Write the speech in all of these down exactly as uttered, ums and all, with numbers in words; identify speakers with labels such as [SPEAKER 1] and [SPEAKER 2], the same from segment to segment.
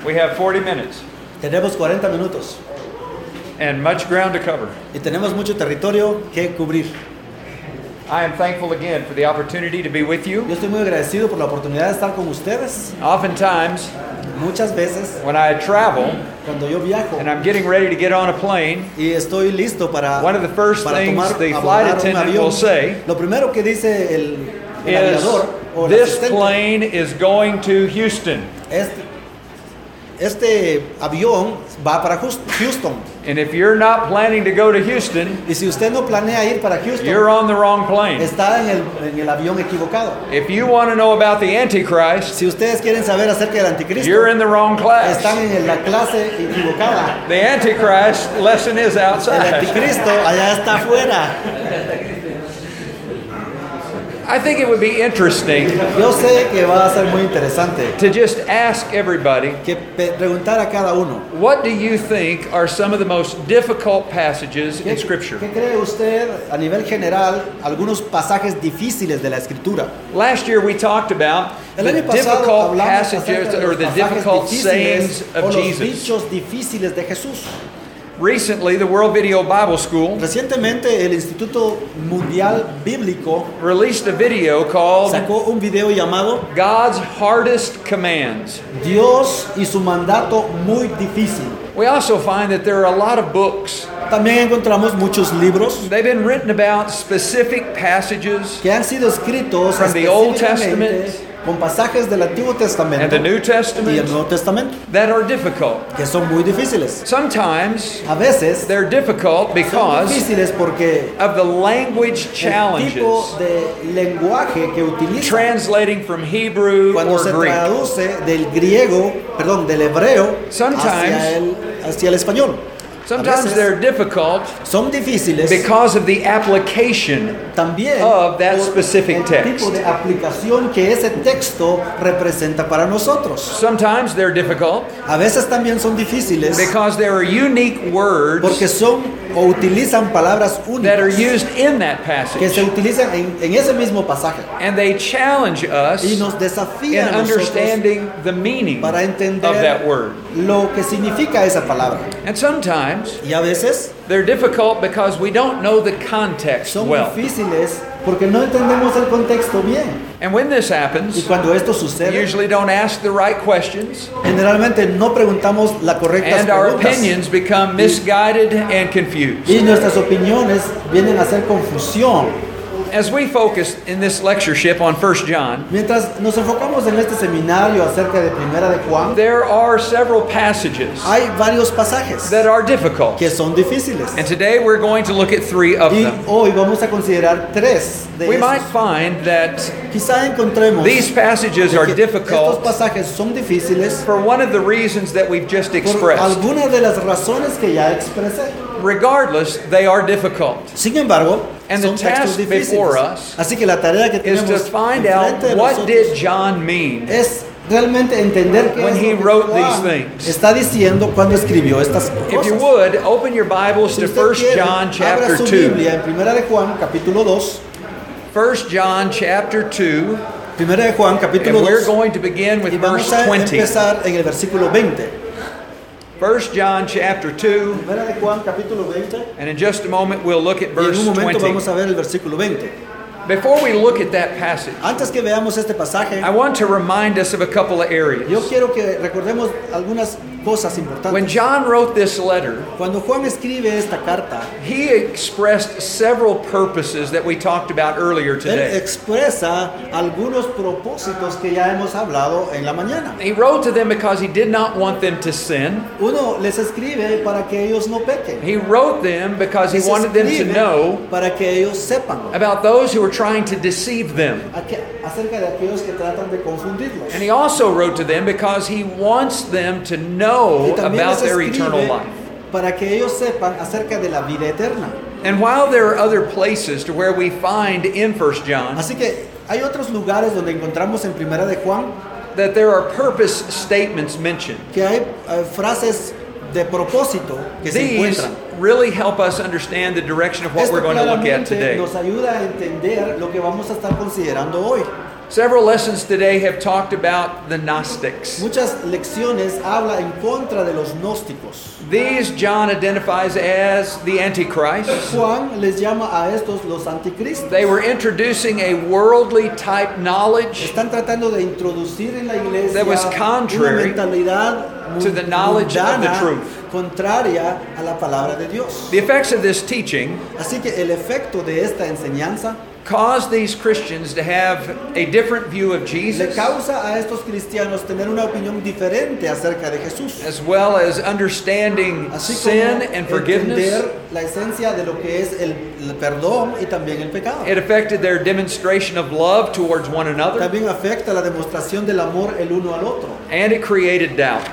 [SPEAKER 1] We have forty minutes
[SPEAKER 2] Tenemos cuarenta minutos
[SPEAKER 1] and much ground to cover.
[SPEAKER 2] y tenemos mucho territorio que cubrir.
[SPEAKER 1] I am thankful again for the opportunity to be with you.
[SPEAKER 2] Yo estoy muy agradecido por la oportunidad de estar con ustedes.
[SPEAKER 1] Oftentimes,
[SPEAKER 2] Muchas veces,
[SPEAKER 1] when I travel
[SPEAKER 2] cuando yo viajo
[SPEAKER 1] and I'm getting ready to get on a plane,
[SPEAKER 2] y estoy listo para,
[SPEAKER 1] one of the first
[SPEAKER 2] para
[SPEAKER 1] things
[SPEAKER 2] tomar
[SPEAKER 1] the
[SPEAKER 2] abordar
[SPEAKER 1] flight
[SPEAKER 2] un
[SPEAKER 1] attendant
[SPEAKER 2] avión,
[SPEAKER 1] will say
[SPEAKER 2] lo primero que dice el, el
[SPEAKER 1] is,
[SPEAKER 2] aviador o el
[SPEAKER 1] "This
[SPEAKER 2] asistente
[SPEAKER 1] plane is going to Houston."
[SPEAKER 2] Este, este avión va para Hus- Houston.
[SPEAKER 1] And if you're not planning to go to Houston,
[SPEAKER 2] Y si usted no planea ir para Houston,
[SPEAKER 1] you're on the wrong plane.
[SPEAKER 2] está en el, en el avión equivocado.
[SPEAKER 1] If you want to know about the Antichrist,
[SPEAKER 2] Si ustedes quieren saber acerca del anticristo,
[SPEAKER 1] you're in the wrong class.
[SPEAKER 2] están en la clase equivocada.
[SPEAKER 1] The Antichrist lesson is
[SPEAKER 2] El
[SPEAKER 1] outside.
[SPEAKER 2] anticristo allá está afuera.
[SPEAKER 1] I think it would be interesting
[SPEAKER 2] Yo sé que va a ser muy interesante
[SPEAKER 1] to just ask everybody,
[SPEAKER 2] que pe- preguntar a cada uno.
[SPEAKER 1] what do you think are some of the most difficult passages
[SPEAKER 2] ¿Qué,
[SPEAKER 1] in Scripture?
[SPEAKER 2] qué cree usted a nivel general algunos pasajes difíciles de la escritura?
[SPEAKER 1] Last year we talked about
[SPEAKER 2] El
[SPEAKER 1] the
[SPEAKER 2] año pasado
[SPEAKER 1] difficult
[SPEAKER 2] hablamos
[SPEAKER 1] passages
[SPEAKER 2] acerca de
[SPEAKER 1] or
[SPEAKER 2] los
[SPEAKER 1] the
[SPEAKER 2] pasajes
[SPEAKER 1] difficult sayings
[SPEAKER 2] difíciles o
[SPEAKER 1] of
[SPEAKER 2] los
[SPEAKER 1] Jesus.
[SPEAKER 2] dichos difíciles de Jesús.
[SPEAKER 1] Recently, the World Video Bible School
[SPEAKER 2] Recientemente el Instituto Mundial Bíblico
[SPEAKER 1] released a video called
[SPEAKER 2] sacó un video llamado
[SPEAKER 1] God's Hardest Commands.
[SPEAKER 2] Dios y su mandato muy difícil.
[SPEAKER 1] We also find that there are a lot of books.
[SPEAKER 2] También encontramos muchos libros
[SPEAKER 1] They've been written about specific passages
[SPEAKER 2] que han sido escritos
[SPEAKER 1] From the Old
[SPEAKER 2] específicamente
[SPEAKER 1] Testament
[SPEAKER 2] con pasajes del Antiguo Testamento
[SPEAKER 1] and the New
[SPEAKER 2] y el
[SPEAKER 1] Testament
[SPEAKER 2] Nuevo Testamento
[SPEAKER 1] that are difficult.
[SPEAKER 2] que son muy difíciles.
[SPEAKER 1] Sometimes
[SPEAKER 2] A veces
[SPEAKER 1] they're difficult
[SPEAKER 2] son
[SPEAKER 1] because
[SPEAKER 2] difíciles porque
[SPEAKER 1] of the language
[SPEAKER 2] el tipo
[SPEAKER 1] challenges
[SPEAKER 2] de lenguaje que utilizan
[SPEAKER 1] translating from Hebrew
[SPEAKER 2] cuando
[SPEAKER 1] or
[SPEAKER 2] se
[SPEAKER 1] Greek.
[SPEAKER 2] traduce del griego, perdón, del hebreo
[SPEAKER 1] Sometimes-
[SPEAKER 2] hacia el, hacia el español. A
[SPEAKER 1] Sometimes
[SPEAKER 2] veces
[SPEAKER 1] they're difficult
[SPEAKER 2] son difíciles
[SPEAKER 1] because of the application
[SPEAKER 2] también
[SPEAKER 1] of that
[SPEAKER 2] por
[SPEAKER 1] specific
[SPEAKER 2] el
[SPEAKER 1] text.
[SPEAKER 2] tipo de aplicación que ese texto representa para nosotros.
[SPEAKER 1] Sometimes they're difficult
[SPEAKER 2] A veces también son difíciles
[SPEAKER 1] because there are unique words
[SPEAKER 2] porque son o utilizan palabras
[SPEAKER 1] that are
[SPEAKER 2] únicas
[SPEAKER 1] used in that
[SPEAKER 2] que se
[SPEAKER 1] passage.
[SPEAKER 2] utilizan en, en ese mismo pasaje
[SPEAKER 1] And they challenge us
[SPEAKER 2] y nos
[SPEAKER 1] in
[SPEAKER 2] desafían a nosotros
[SPEAKER 1] understanding the meaning
[SPEAKER 2] para
[SPEAKER 1] of
[SPEAKER 2] entender
[SPEAKER 1] that word.
[SPEAKER 2] lo que significa esa palabra.
[SPEAKER 1] And sometimes
[SPEAKER 2] Y a veces
[SPEAKER 1] they're difficult because we don't know the context
[SPEAKER 2] son
[SPEAKER 1] well.
[SPEAKER 2] difíciles porque no entendemos el contexto bien.
[SPEAKER 1] And when this
[SPEAKER 2] Y
[SPEAKER 1] happens,
[SPEAKER 2] cuando esto
[SPEAKER 1] we
[SPEAKER 2] sucede,
[SPEAKER 1] usually don't ask the right questions,
[SPEAKER 2] generalmente no preguntamos las correctas
[SPEAKER 1] and our
[SPEAKER 2] preguntas.
[SPEAKER 1] opinions become misguided and confused.
[SPEAKER 2] Y nuestras opiniones vienen a hacer confusión.
[SPEAKER 1] As we focus in this lectureship on First John,
[SPEAKER 2] Mientras nos enfocamos en este seminario acerca de Primera de Juan,
[SPEAKER 1] there are several passages
[SPEAKER 2] hay varios pasajes
[SPEAKER 1] that are difficult.
[SPEAKER 2] que son difíciles.
[SPEAKER 1] And today we're going to look at three of
[SPEAKER 2] Y
[SPEAKER 1] them.
[SPEAKER 2] hoy vamos a considerar tres de
[SPEAKER 1] We
[SPEAKER 2] esos.
[SPEAKER 1] might find that
[SPEAKER 2] Quizá encontremos
[SPEAKER 1] these passages
[SPEAKER 2] de
[SPEAKER 1] are
[SPEAKER 2] que
[SPEAKER 1] difficult
[SPEAKER 2] estos pasajes son difíciles
[SPEAKER 1] for one of the reasons that we've just
[SPEAKER 2] por
[SPEAKER 1] expressed.
[SPEAKER 2] algunas de las razones que ya expresé.
[SPEAKER 1] Regardless, they are difficult.
[SPEAKER 2] Sin embargo,
[SPEAKER 1] And the
[SPEAKER 2] son textos
[SPEAKER 1] task before
[SPEAKER 2] difíciles.
[SPEAKER 1] us
[SPEAKER 2] Así que la tarea que
[SPEAKER 1] Is
[SPEAKER 2] tenemos
[SPEAKER 1] to find
[SPEAKER 2] enfrente
[SPEAKER 1] out
[SPEAKER 2] de
[SPEAKER 1] what
[SPEAKER 2] nosotros
[SPEAKER 1] did John mean
[SPEAKER 2] es realmente entender qué
[SPEAKER 1] when
[SPEAKER 2] es
[SPEAKER 1] he
[SPEAKER 2] lo que
[SPEAKER 1] wrote
[SPEAKER 2] Juan
[SPEAKER 1] these things.
[SPEAKER 2] está diciendo cuando escribió estas
[SPEAKER 1] If you
[SPEAKER 2] cosas.
[SPEAKER 1] would, open your Bibles
[SPEAKER 2] Si
[SPEAKER 1] to
[SPEAKER 2] usted
[SPEAKER 1] First
[SPEAKER 2] quiere,
[SPEAKER 1] John
[SPEAKER 2] abra
[SPEAKER 1] chapter
[SPEAKER 2] su
[SPEAKER 1] two.
[SPEAKER 2] Biblia en Primera de Juan, capítulo dos.
[SPEAKER 1] First John chapter two,
[SPEAKER 2] Primera de Juan, capítulo
[SPEAKER 1] and we're
[SPEAKER 2] dos.
[SPEAKER 1] going to begin with
[SPEAKER 2] Y
[SPEAKER 1] verse
[SPEAKER 2] vamos a
[SPEAKER 1] twenty.
[SPEAKER 2] empezar en el versículo veinte.
[SPEAKER 1] First John chapter two,
[SPEAKER 2] Primera de Juan, capítulo veinte.
[SPEAKER 1] and in just a moment we'll look at
[SPEAKER 2] Y en
[SPEAKER 1] verse
[SPEAKER 2] un momento
[SPEAKER 1] twenty.
[SPEAKER 2] vamos a ver el versículo veinte.
[SPEAKER 1] Before we look at that passage,
[SPEAKER 2] Antes que veamos este pasaje,
[SPEAKER 1] I want to remind us of a couple of
[SPEAKER 2] yo
[SPEAKER 1] areas.
[SPEAKER 2] quiero que recordemos algunas cosas
[SPEAKER 1] When
[SPEAKER 2] importantes.
[SPEAKER 1] John wrote this letter,
[SPEAKER 2] Cuando Juan escribe esta carta,
[SPEAKER 1] he expressed several purposes that we talked about earlier
[SPEAKER 2] él
[SPEAKER 1] today.
[SPEAKER 2] expresa algunos propósitos que ya hemos hablado en la mañana.
[SPEAKER 1] He wrote to them because he did not want them to sin.
[SPEAKER 2] Uno les escribe para que ellos no pequen.
[SPEAKER 1] He wrote them because he
[SPEAKER 2] Les
[SPEAKER 1] wanted them to
[SPEAKER 2] escribe
[SPEAKER 1] know
[SPEAKER 2] para que ellos sepan
[SPEAKER 1] about those who were trying to deceive them.
[SPEAKER 2] aque- acerca de aquellos que tratan de confundirlos.
[SPEAKER 1] And he also wrote to them because he wants them to
[SPEAKER 2] Y
[SPEAKER 1] know
[SPEAKER 2] también
[SPEAKER 1] about
[SPEAKER 2] les
[SPEAKER 1] their eternal
[SPEAKER 2] escribe
[SPEAKER 1] life.
[SPEAKER 2] para que ellos sepan acerca de la vida eterna.
[SPEAKER 1] And while there are other places to where we find in First John
[SPEAKER 2] Así que hay otros lugares donde encontramos en Primera de Juan
[SPEAKER 1] that there are purpose statements mentioned,
[SPEAKER 2] que hay eh, frases de propósito que se
[SPEAKER 1] these
[SPEAKER 2] encuentran.
[SPEAKER 1] really help us understand the direction of what
[SPEAKER 2] Esto
[SPEAKER 1] we're going to look at
[SPEAKER 2] claramente
[SPEAKER 1] today.
[SPEAKER 2] nos ayuda a entender lo que vamos a estar considerando hoy.
[SPEAKER 1] Several lessons today have talked about the Gnostics.
[SPEAKER 2] Muchas lecciones habla en contra de los gnósticos.
[SPEAKER 1] These John identifies as the Antichrist.
[SPEAKER 2] Juan les llama a estos los anticristos.
[SPEAKER 1] They were introducing a worldly type knowledge
[SPEAKER 2] Están tratando de introducir en la iglesia
[SPEAKER 1] that was
[SPEAKER 2] una
[SPEAKER 1] contrary
[SPEAKER 2] mentalidad
[SPEAKER 1] to the knowledge of the
[SPEAKER 2] mundana,
[SPEAKER 1] truth.
[SPEAKER 2] contraria a la palabra de Dios.
[SPEAKER 1] The effects of this teaching
[SPEAKER 2] Así que el efecto de esta enseñanza
[SPEAKER 1] caused these Christians to have a different view of
[SPEAKER 2] le
[SPEAKER 1] Jesus,
[SPEAKER 2] causa a estos cristianos tener una opinión diferente acerca de Jesús.
[SPEAKER 1] as well as understanding
[SPEAKER 2] Así
[SPEAKER 1] sin
[SPEAKER 2] como
[SPEAKER 1] and forgiveness.
[SPEAKER 2] entender la esencia de lo que es el, el perdón y también el pecado.
[SPEAKER 1] It affected their demonstration of love towards one another,
[SPEAKER 2] También afecta la demostración del amor el uno al otro
[SPEAKER 1] and it created doubt.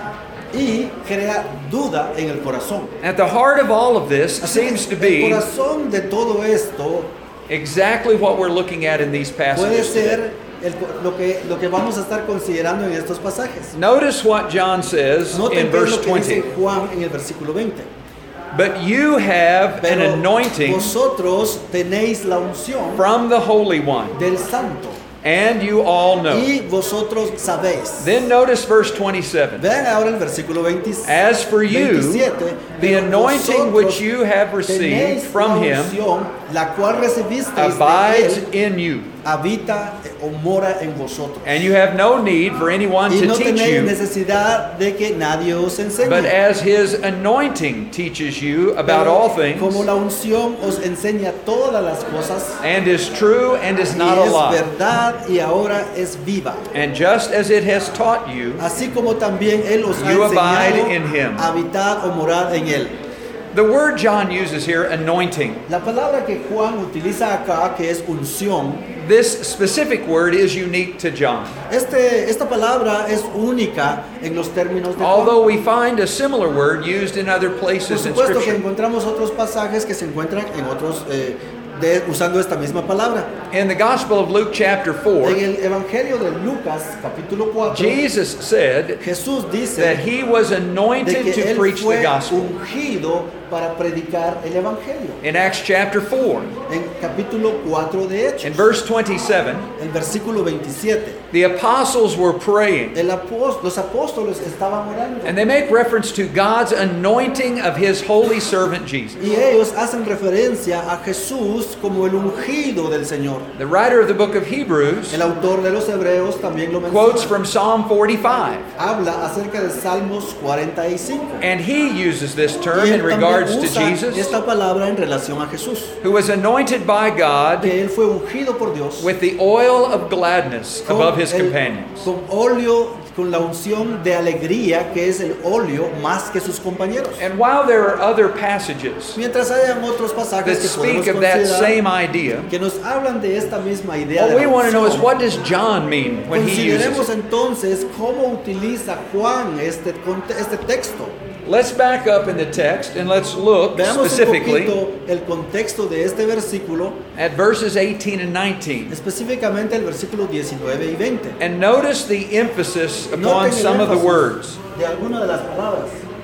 [SPEAKER 2] y crea duda en el corazón.
[SPEAKER 1] At the heart of all of this
[SPEAKER 2] Así
[SPEAKER 1] seems to
[SPEAKER 2] que
[SPEAKER 1] be
[SPEAKER 2] el corazón de todo esto
[SPEAKER 1] exactly what we're looking at in these
[SPEAKER 2] puede
[SPEAKER 1] passages today.
[SPEAKER 2] ser el- lo, que, lo que vamos a estar considerando en estos pasajes.
[SPEAKER 1] Notice what John says
[SPEAKER 2] Noten
[SPEAKER 1] in
[SPEAKER 2] qué es
[SPEAKER 1] verse
[SPEAKER 2] lo que dice
[SPEAKER 1] twenty.
[SPEAKER 2] Juan en el versículo veinte.
[SPEAKER 1] But you have an
[SPEAKER 2] Pero
[SPEAKER 1] anointing
[SPEAKER 2] vosotros tenéis la unción
[SPEAKER 1] from the Holy One,
[SPEAKER 2] del Santo
[SPEAKER 1] and you all know.
[SPEAKER 2] y vosotros sabéis.
[SPEAKER 1] Then notice verse twenty-seven.
[SPEAKER 2] Vean ahora el versículo veinte,
[SPEAKER 1] As for you,
[SPEAKER 2] veintisiete.
[SPEAKER 1] the
[SPEAKER 2] Pero
[SPEAKER 1] anointing
[SPEAKER 2] vosotros
[SPEAKER 1] which you have received
[SPEAKER 2] tenéis
[SPEAKER 1] from
[SPEAKER 2] la
[SPEAKER 1] him
[SPEAKER 2] unción, la cual recibisteis de
[SPEAKER 1] abides
[SPEAKER 2] él,
[SPEAKER 1] in you,
[SPEAKER 2] habita o mora en vosotros.
[SPEAKER 1] and you have no need for anyone
[SPEAKER 2] Y
[SPEAKER 1] to
[SPEAKER 2] no
[SPEAKER 1] teach
[SPEAKER 2] tenéis
[SPEAKER 1] you,
[SPEAKER 2] necesidad de que nadie os enseñe.
[SPEAKER 1] but as his anointing teaches you about
[SPEAKER 2] Pero
[SPEAKER 1] all things,
[SPEAKER 2] como la unción os enseña todas las cosas,
[SPEAKER 1] and is true and is
[SPEAKER 2] y
[SPEAKER 1] not a
[SPEAKER 2] es
[SPEAKER 1] lie,
[SPEAKER 2] verdad y ahora es viva.
[SPEAKER 1] and just as it has taught you,
[SPEAKER 2] Así como también él os ha
[SPEAKER 1] You
[SPEAKER 2] enseñado
[SPEAKER 1] abide in him.
[SPEAKER 2] a habitar o morar en él.
[SPEAKER 1] the word John uses here, anointing,
[SPEAKER 2] La palabra que Juan utiliza acá, que es unción,
[SPEAKER 1] this specific word is unique to John.
[SPEAKER 2] este, esta palabra es única en los términos de Juan.
[SPEAKER 1] Although we find a similar word used in other
[SPEAKER 2] Por
[SPEAKER 1] places in
[SPEAKER 2] supuesto que
[SPEAKER 1] Scripture.
[SPEAKER 2] encontramos otros pasajes que se encuentran en otros eh, de- usando esta misma palabra.
[SPEAKER 1] In the Gospel of Luke chapter four,
[SPEAKER 2] En el Evangelio de Lucas, capítulo cuatro,
[SPEAKER 1] Jesus said
[SPEAKER 2] Jesús dice
[SPEAKER 1] that he was
[SPEAKER 2] de
[SPEAKER 1] anointed
[SPEAKER 2] que
[SPEAKER 1] to
[SPEAKER 2] él
[SPEAKER 1] preach the
[SPEAKER 2] fue
[SPEAKER 1] gospel.
[SPEAKER 2] ungido para predicar el Evangelio.
[SPEAKER 1] In Acts chapter four,
[SPEAKER 2] En capítulo cuatro de
[SPEAKER 1] in
[SPEAKER 2] Hechos,
[SPEAKER 1] verse twenty-seven,
[SPEAKER 2] el versículo veintisiete,
[SPEAKER 1] the apostles were praying,
[SPEAKER 2] el após- los apóstoles estaban orando
[SPEAKER 1] and they make reference to God's anointing of his holy servant Jesus.
[SPEAKER 2] y ellos hacen referencia a Jesús como el ungido del Señor.
[SPEAKER 1] The writer of the book of Hebrews
[SPEAKER 2] El autor de los Hebreos también lo
[SPEAKER 1] quotes
[SPEAKER 2] menciona.
[SPEAKER 1] from Psalm forty-five,
[SPEAKER 2] Habla acerca de Salmos cuarenta y cinco.
[SPEAKER 1] and he uses this term
[SPEAKER 2] Y
[SPEAKER 1] in
[SPEAKER 2] él
[SPEAKER 1] regards
[SPEAKER 2] también
[SPEAKER 1] to
[SPEAKER 2] usa
[SPEAKER 1] Jesus,
[SPEAKER 2] esta palabra en relación a Jesús,
[SPEAKER 1] who was anointed by God
[SPEAKER 2] que él fue ungido por Dios
[SPEAKER 1] with the oil of gladness
[SPEAKER 2] con,
[SPEAKER 1] above his
[SPEAKER 2] el-
[SPEAKER 1] companions.
[SPEAKER 2] con óleo, con la unción de alegría que es el óleo más que sus compañeros.
[SPEAKER 1] And while there are other passages
[SPEAKER 2] Mientras hayan otros
[SPEAKER 1] that
[SPEAKER 2] pasajes que podemos
[SPEAKER 1] speak of that
[SPEAKER 2] considerar
[SPEAKER 1] same idea,
[SPEAKER 2] que nos hablan de esta misma idea
[SPEAKER 1] what
[SPEAKER 2] de
[SPEAKER 1] we
[SPEAKER 2] la
[SPEAKER 1] want to know is
[SPEAKER 2] unción,
[SPEAKER 1] what does John mean when he uses
[SPEAKER 2] consideremos
[SPEAKER 1] it.
[SPEAKER 2] entonces cómo utiliza Juan este, conte- este texto.
[SPEAKER 1] Let's back up in the text and let's look
[SPEAKER 2] Veamos un
[SPEAKER 1] specifically
[SPEAKER 2] poquito el contexto de este versículo,
[SPEAKER 1] at verses eighteen and nineteen.
[SPEAKER 2] específicamente el versículo diecinueve y veinte.
[SPEAKER 1] And notice the emphasis upon
[SPEAKER 2] Noten el
[SPEAKER 1] some of the
[SPEAKER 2] énfasis
[SPEAKER 1] words.
[SPEAKER 2] de alguna de las palabras.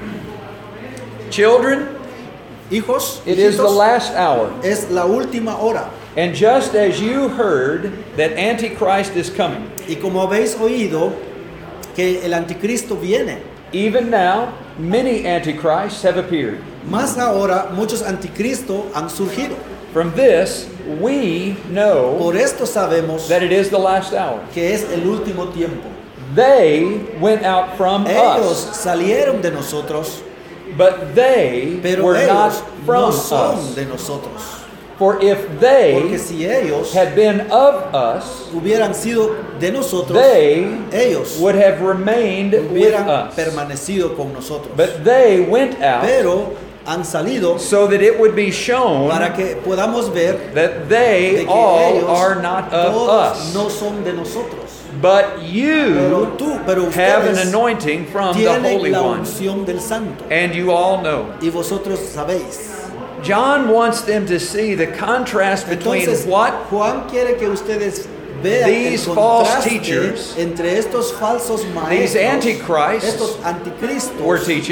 [SPEAKER 1] Children,
[SPEAKER 2] Hijos,
[SPEAKER 1] it is the
[SPEAKER 2] hijitos,
[SPEAKER 1] last hour.
[SPEAKER 2] es la última hora.
[SPEAKER 1] And just as you heard that Antichrist is coming,
[SPEAKER 2] Y como habéis oído que el anticristo viene,
[SPEAKER 1] even now many antichrists have appeared.
[SPEAKER 2] más ahora muchos anticristos han surgido.
[SPEAKER 1] From this, we know
[SPEAKER 2] Por esto sabemos
[SPEAKER 1] that it is the last hour.
[SPEAKER 2] que es el último tiempo.
[SPEAKER 1] They went out from
[SPEAKER 2] Ellos
[SPEAKER 1] us,
[SPEAKER 2] salieron de nosotros,
[SPEAKER 1] but they
[SPEAKER 2] pero
[SPEAKER 1] were not
[SPEAKER 2] ellos
[SPEAKER 1] from
[SPEAKER 2] no son
[SPEAKER 1] us.
[SPEAKER 2] de nosotros.
[SPEAKER 1] For if
[SPEAKER 2] Porque
[SPEAKER 1] they
[SPEAKER 2] si ellos
[SPEAKER 1] had been of us,
[SPEAKER 2] hubieran sido de nosotros,
[SPEAKER 1] they
[SPEAKER 2] ellos
[SPEAKER 1] would have remained with
[SPEAKER 2] hubieran
[SPEAKER 1] us.
[SPEAKER 2] permanecido con nosotros.
[SPEAKER 1] But they went out
[SPEAKER 2] Pero han salido
[SPEAKER 1] so that it would be shown
[SPEAKER 2] para que podamos ver
[SPEAKER 1] that
[SPEAKER 2] de
[SPEAKER 1] they
[SPEAKER 2] que
[SPEAKER 1] all
[SPEAKER 2] ellos
[SPEAKER 1] are not of
[SPEAKER 2] todos
[SPEAKER 1] us.
[SPEAKER 2] no son de nosotros.
[SPEAKER 1] But
[SPEAKER 2] Pero
[SPEAKER 1] you
[SPEAKER 2] tú, pero
[SPEAKER 1] have an
[SPEAKER 2] ustedes
[SPEAKER 1] anointing from the
[SPEAKER 2] tienen
[SPEAKER 1] Holy
[SPEAKER 2] la
[SPEAKER 1] One,
[SPEAKER 2] unción del Santo.
[SPEAKER 1] and you all know.
[SPEAKER 2] Y vosotros sabéis.
[SPEAKER 1] John wants them to see the contrast between
[SPEAKER 2] Entonces,
[SPEAKER 1] what
[SPEAKER 2] Juan quiere que ustedes vean
[SPEAKER 1] these
[SPEAKER 2] el
[SPEAKER 1] false
[SPEAKER 2] contraste
[SPEAKER 1] teachers,
[SPEAKER 2] entre estos falsos
[SPEAKER 1] these
[SPEAKER 2] maestros,
[SPEAKER 1] antichrists,
[SPEAKER 2] estos anticristos
[SPEAKER 1] were teaching,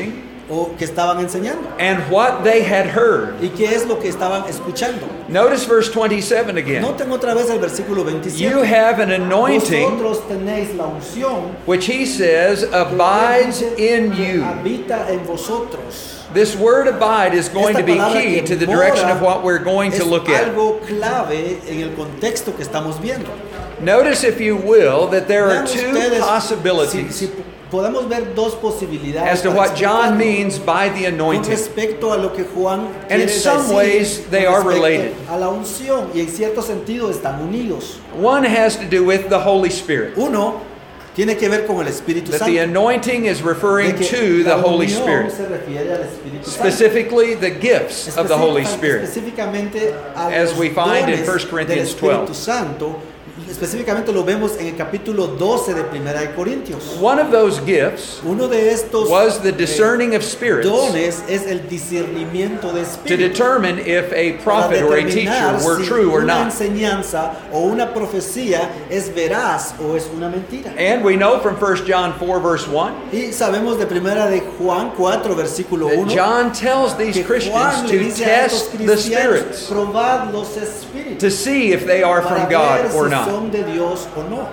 [SPEAKER 2] o que estaban enseñando.
[SPEAKER 1] and what they had heard.
[SPEAKER 2] ¿Y qué es lo que estaban escuchando?
[SPEAKER 1] Notice verse twenty-seven again.
[SPEAKER 2] Noten otra vez el versículo veintisiete.
[SPEAKER 1] You have an anointing,
[SPEAKER 2] Vosotros tenéis la unción
[SPEAKER 1] which he says abides in you.
[SPEAKER 2] habita en vosotros.
[SPEAKER 1] This word abide is going
[SPEAKER 2] Esta
[SPEAKER 1] to be
[SPEAKER 2] palabra
[SPEAKER 1] key
[SPEAKER 2] que
[SPEAKER 1] to the
[SPEAKER 2] mora
[SPEAKER 1] direction of what we're going to
[SPEAKER 2] es
[SPEAKER 1] look at.
[SPEAKER 2] algo clave en el contexto que estamos viendo.
[SPEAKER 1] Notice, if you will, that there are
[SPEAKER 2] Vean
[SPEAKER 1] two
[SPEAKER 2] ustedes,
[SPEAKER 1] possibilities
[SPEAKER 2] si, si podemos ver dos posibilidades
[SPEAKER 1] as to
[SPEAKER 2] para
[SPEAKER 1] what John
[SPEAKER 2] explicarlo
[SPEAKER 1] means by the
[SPEAKER 2] con
[SPEAKER 1] anointing.
[SPEAKER 2] respecto a lo que Juan
[SPEAKER 1] And in
[SPEAKER 2] quiere
[SPEAKER 1] some
[SPEAKER 2] decir
[SPEAKER 1] ways, they
[SPEAKER 2] con
[SPEAKER 1] are
[SPEAKER 2] respecto
[SPEAKER 1] related.
[SPEAKER 2] a la unción, y en cierto sentido están unidos.
[SPEAKER 1] One has to do with the Holy Spirit.
[SPEAKER 2] Uno tiene que ver con el Espíritu
[SPEAKER 1] That
[SPEAKER 2] Santo.
[SPEAKER 1] the anointing is
[SPEAKER 2] de
[SPEAKER 1] referring
[SPEAKER 2] que
[SPEAKER 1] to the
[SPEAKER 2] la
[SPEAKER 1] Holy
[SPEAKER 2] unión
[SPEAKER 1] Spirit.
[SPEAKER 2] se refiere al Espíritu Santo.
[SPEAKER 1] Specifically, the gifts of the Holy
[SPEAKER 2] Específica-
[SPEAKER 1] Spirit.
[SPEAKER 2] Específicamente a
[SPEAKER 1] As
[SPEAKER 2] los
[SPEAKER 1] we find in
[SPEAKER 2] dones
[SPEAKER 1] First Corinthians
[SPEAKER 2] del Espíritu
[SPEAKER 1] twelve.
[SPEAKER 2] Santo. Específicamente lo vemos en el capítulo doce de Primera de Corintios.
[SPEAKER 1] One of those gifts
[SPEAKER 2] Uno de estos
[SPEAKER 1] was the
[SPEAKER 2] eh,
[SPEAKER 1] discerning of spirits
[SPEAKER 2] dones es el discernimiento de
[SPEAKER 1] to
[SPEAKER 2] espíritus.
[SPEAKER 1] determine if a
[SPEAKER 2] Para
[SPEAKER 1] prophet or a
[SPEAKER 2] determinar
[SPEAKER 1] teacher were
[SPEAKER 2] si
[SPEAKER 1] true or
[SPEAKER 2] una
[SPEAKER 1] not.
[SPEAKER 2] enseñanza o una profecía es veraz o es una mentira.
[SPEAKER 1] And we know from First John four verse one
[SPEAKER 2] Y sabemos de Primera de Juan cuatro versículo
[SPEAKER 1] that
[SPEAKER 2] uno
[SPEAKER 1] John tells these
[SPEAKER 2] que
[SPEAKER 1] Christians
[SPEAKER 2] Juan le
[SPEAKER 1] to
[SPEAKER 2] dice a estos
[SPEAKER 1] test the
[SPEAKER 2] cristianos,
[SPEAKER 1] spirits
[SPEAKER 2] probad los espíritus
[SPEAKER 1] to see if they are
[SPEAKER 2] para
[SPEAKER 1] from God
[SPEAKER 2] ver
[SPEAKER 1] or
[SPEAKER 2] si
[SPEAKER 1] not.
[SPEAKER 2] son de Dios o no.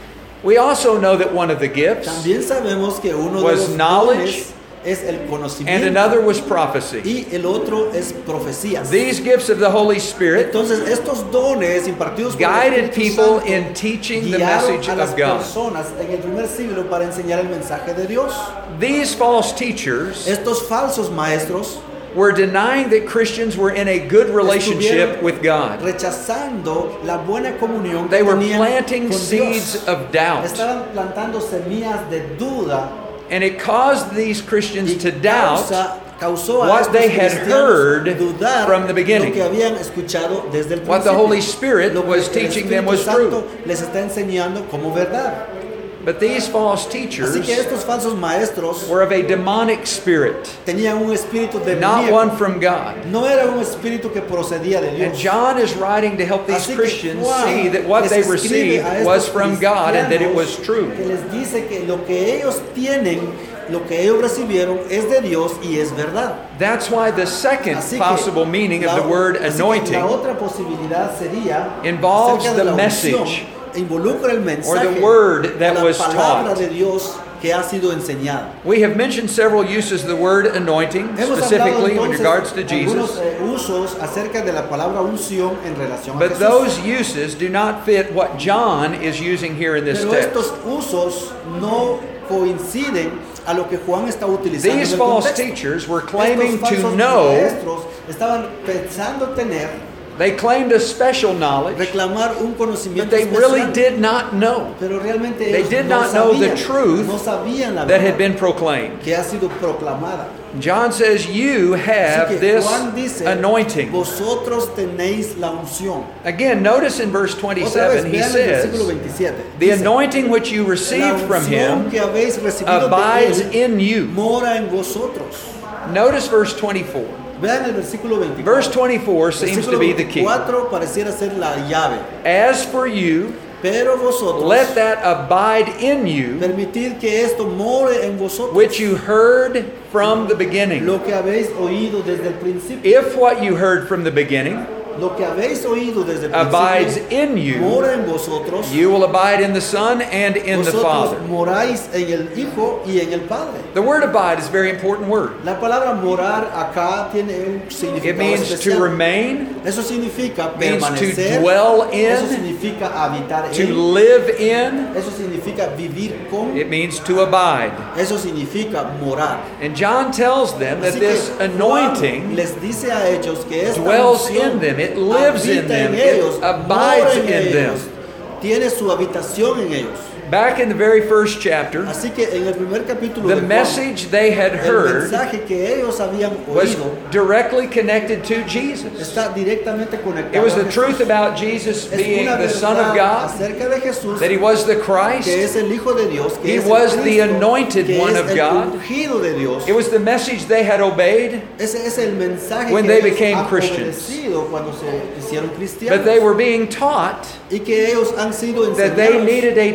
[SPEAKER 1] We also know that one of the gifts
[SPEAKER 2] También sabemos que uno de
[SPEAKER 1] was
[SPEAKER 2] los
[SPEAKER 1] knowledge
[SPEAKER 2] dones es el
[SPEAKER 1] and
[SPEAKER 2] conocimiento
[SPEAKER 1] another was prophecy.
[SPEAKER 2] y el otro es profecías.
[SPEAKER 1] These gifts of the Holy Spirit
[SPEAKER 2] Entonces estos dones impartidos por el
[SPEAKER 1] guided
[SPEAKER 2] Espíritu
[SPEAKER 1] people
[SPEAKER 2] Santo
[SPEAKER 1] in teaching the
[SPEAKER 2] guiaron
[SPEAKER 1] message
[SPEAKER 2] a las
[SPEAKER 1] of God.
[SPEAKER 2] personas en el primer siglo para enseñar el mensaje de Dios.
[SPEAKER 1] These false teachers
[SPEAKER 2] Estos falsos maestros
[SPEAKER 1] were denying that Christians were in a good relationship
[SPEAKER 2] estuvieron
[SPEAKER 1] with God.
[SPEAKER 2] rechazando la buena comunión
[SPEAKER 1] They
[SPEAKER 2] que
[SPEAKER 1] were
[SPEAKER 2] tenían
[SPEAKER 1] planting
[SPEAKER 2] con
[SPEAKER 1] seeds
[SPEAKER 2] Dios.
[SPEAKER 1] of doubt.
[SPEAKER 2] Estaban plantando semillas de duda
[SPEAKER 1] And it caused these Christians
[SPEAKER 2] y
[SPEAKER 1] to doubt
[SPEAKER 2] causa, causó a
[SPEAKER 1] what
[SPEAKER 2] estos
[SPEAKER 1] they had
[SPEAKER 2] cristianos
[SPEAKER 1] heard
[SPEAKER 2] dudar
[SPEAKER 1] from the beginning.
[SPEAKER 2] lo que habían escuchado desde el principio.
[SPEAKER 1] What the Holy Spirit
[SPEAKER 2] Lo que
[SPEAKER 1] was
[SPEAKER 2] el
[SPEAKER 1] teaching them
[SPEAKER 2] Espíritu
[SPEAKER 1] was
[SPEAKER 2] Santo
[SPEAKER 1] true.
[SPEAKER 2] les está enseñando como verdad.
[SPEAKER 1] But these false
[SPEAKER 2] Así
[SPEAKER 1] teachers
[SPEAKER 2] que estos falsos maestros
[SPEAKER 1] were of a demonic spirit,
[SPEAKER 2] tenían un espíritu
[SPEAKER 1] not
[SPEAKER 2] demoníaco.
[SPEAKER 1] one from God.
[SPEAKER 2] No era un espíritu que procedía de
[SPEAKER 1] And
[SPEAKER 2] Dios.
[SPEAKER 1] John is writing to help these
[SPEAKER 2] Así que
[SPEAKER 1] Christians
[SPEAKER 2] Juan
[SPEAKER 1] see that what
[SPEAKER 2] les
[SPEAKER 1] they
[SPEAKER 2] escribe
[SPEAKER 1] received
[SPEAKER 2] a estos
[SPEAKER 1] was from God and that it was
[SPEAKER 2] cristianos
[SPEAKER 1] true.
[SPEAKER 2] que les dice que lo que ellos tienen, lo que ellos recibieron es de Dios y es verdad.
[SPEAKER 1] That's why the second
[SPEAKER 2] Así que
[SPEAKER 1] possible meaning of
[SPEAKER 2] la-
[SPEAKER 1] the word
[SPEAKER 2] así que
[SPEAKER 1] anointing
[SPEAKER 2] la otra posibilidad sería
[SPEAKER 1] involves
[SPEAKER 2] acerca de
[SPEAKER 1] the
[SPEAKER 2] la unción,
[SPEAKER 1] message
[SPEAKER 2] involucra el
[SPEAKER 1] or
[SPEAKER 2] mensaje
[SPEAKER 1] the word that
[SPEAKER 2] o la
[SPEAKER 1] was
[SPEAKER 2] palabra
[SPEAKER 1] taught.
[SPEAKER 2] de Dios que ha sido enseñada.
[SPEAKER 1] We have mentioned several uses of the word anointing,
[SPEAKER 2] Hemos hablado
[SPEAKER 1] specifically in
[SPEAKER 2] entonces
[SPEAKER 1] regards to
[SPEAKER 2] algunos
[SPEAKER 1] Jesus.
[SPEAKER 2] eh, usos acerca de la palabra unción en relación a
[SPEAKER 1] But
[SPEAKER 2] Jesús.
[SPEAKER 1] those uses do not fit what John is using here in this
[SPEAKER 2] Pero
[SPEAKER 1] text.
[SPEAKER 2] estos usos no coinciden a lo que Juan está utilizando
[SPEAKER 1] These
[SPEAKER 2] en el
[SPEAKER 1] false
[SPEAKER 2] contexto.
[SPEAKER 1] teachers were claiming
[SPEAKER 2] Estos
[SPEAKER 1] to
[SPEAKER 2] falsos
[SPEAKER 1] know,
[SPEAKER 2] maestros estaban pensando tener,
[SPEAKER 1] they claimed a special knowledge,
[SPEAKER 2] reclamar un
[SPEAKER 1] but
[SPEAKER 2] conocimiento
[SPEAKER 1] they really
[SPEAKER 2] especial,
[SPEAKER 1] did not know
[SPEAKER 2] pero realmente
[SPEAKER 1] they
[SPEAKER 2] ellos
[SPEAKER 1] did
[SPEAKER 2] no
[SPEAKER 1] not know the
[SPEAKER 2] sabían,
[SPEAKER 1] truth
[SPEAKER 2] no sabían la
[SPEAKER 1] that
[SPEAKER 2] verdad
[SPEAKER 1] had been proclaimed.
[SPEAKER 2] que ha sido proclamada.
[SPEAKER 1] John says, You
[SPEAKER 2] Así
[SPEAKER 1] have
[SPEAKER 2] que
[SPEAKER 1] this
[SPEAKER 2] Juan dice,
[SPEAKER 1] anointing.
[SPEAKER 2] vosotros tenéis la unción.
[SPEAKER 1] Again, notice in verse
[SPEAKER 2] Otra vez,
[SPEAKER 1] twenty-seven, he
[SPEAKER 2] vean el versículo
[SPEAKER 1] says,
[SPEAKER 2] veintisiete.
[SPEAKER 1] The
[SPEAKER 2] Dice,
[SPEAKER 1] anointing which you
[SPEAKER 2] la
[SPEAKER 1] received from
[SPEAKER 2] unción
[SPEAKER 1] him
[SPEAKER 2] que habéis recibido
[SPEAKER 1] abides
[SPEAKER 2] de él
[SPEAKER 1] in you.
[SPEAKER 2] mora en vosotros.
[SPEAKER 1] Notice verse twenty-four.
[SPEAKER 2] Vean el versículo veinticuatro.
[SPEAKER 1] Verse twenty-four seems to be the key.
[SPEAKER 2] veinticuatro pareciera ser la llave.
[SPEAKER 1] As for you,
[SPEAKER 2] Pero vosotros,
[SPEAKER 1] let that abide in you,
[SPEAKER 2] permitid que esto more en vosotros,
[SPEAKER 1] which you heard from the beginning.
[SPEAKER 2] lo que habéis oído desde el principio.
[SPEAKER 1] If what you heard from the beginning
[SPEAKER 2] Lo que habéis oído desde el
[SPEAKER 1] abides
[SPEAKER 2] principio
[SPEAKER 1] in you,
[SPEAKER 2] mora en vosotros.
[SPEAKER 1] you will abide in the Son and in the
[SPEAKER 2] Vosotros
[SPEAKER 1] Father.
[SPEAKER 2] moráis en el Hijo y en el Padre.
[SPEAKER 1] The word abide is a very important word.
[SPEAKER 2] La palabra morar acá tiene un
[SPEAKER 1] It
[SPEAKER 2] significado
[SPEAKER 1] means to
[SPEAKER 2] especial.
[SPEAKER 1] remain,
[SPEAKER 2] Eso significa
[SPEAKER 1] means to
[SPEAKER 2] permanecer.
[SPEAKER 1] dwell
[SPEAKER 2] Eso
[SPEAKER 1] in,
[SPEAKER 2] significa habitar
[SPEAKER 1] to
[SPEAKER 2] en.
[SPEAKER 1] live in.
[SPEAKER 2] Eso significa vivir con.
[SPEAKER 1] It means to abide.
[SPEAKER 2] Eso significa morar.
[SPEAKER 1] And John tells them that
[SPEAKER 2] Así que
[SPEAKER 1] this
[SPEAKER 2] Juan
[SPEAKER 1] anointing
[SPEAKER 2] les dice a ellos que esta
[SPEAKER 1] dwells
[SPEAKER 2] unción
[SPEAKER 1] in them, it lives in
[SPEAKER 2] habita
[SPEAKER 1] them,
[SPEAKER 2] en
[SPEAKER 1] it
[SPEAKER 2] ellos,
[SPEAKER 1] abides
[SPEAKER 2] mora en
[SPEAKER 1] in them.
[SPEAKER 2] ellos, tiene su habitación en ellos.
[SPEAKER 1] Back in the very first chapter,
[SPEAKER 2] Así que en el primer capítulo
[SPEAKER 1] the
[SPEAKER 2] de Juan,
[SPEAKER 1] message they had
[SPEAKER 2] el
[SPEAKER 1] heard
[SPEAKER 2] mensaje que ellos habían
[SPEAKER 1] was
[SPEAKER 2] oído
[SPEAKER 1] directly connected to Jesus.
[SPEAKER 2] está directamente conectado
[SPEAKER 1] It was
[SPEAKER 2] a
[SPEAKER 1] the
[SPEAKER 2] Jesús.
[SPEAKER 1] truth about Jesus
[SPEAKER 2] Es
[SPEAKER 1] being
[SPEAKER 2] una
[SPEAKER 1] the Son of
[SPEAKER 2] verdad
[SPEAKER 1] God,
[SPEAKER 2] acerca de Jesús,
[SPEAKER 1] that he was the
[SPEAKER 2] que
[SPEAKER 1] Christ.
[SPEAKER 2] es el Hijo de Dios, que
[SPEAKER 1] He
[SPEAKER 2] es el
[SPEAKER 1] was the
[SPEAKER 2] Cristo,
[SPEAKER 1] anointed
[SPEAKER 2] que
[SPEAKER 1] one
[SPEAKER 2] es
[SPEAKER 1] of
[SPEAKER 2] el
[SPEAKER 1] God.
[SPEAKER 2] ungido de Dios.
[SPEAKER 1] It was the message they had obeyed,
[SPEAKER 2] Ese es el mensaje
[SPEAKER 1] when
[SPEAKER 2] que
[SPEAKER 1] they
[SPEAKER 2] ellos
[SPEAKER 1] became
[SPEAKER 2] han
[SPEAKER 1] Christians.
[SPEAKER 2] obedecido cuando se hicieron
[SPEAKER 1] but
[SPEAKER 2] cristianos,
[SPEAKER 1] they were being taught
[SPEAKER 2] y que ellos han sido
[SPEAKER 1] that they
[SPEAKER 2] enseñados
[SPEAKER 1] needed a different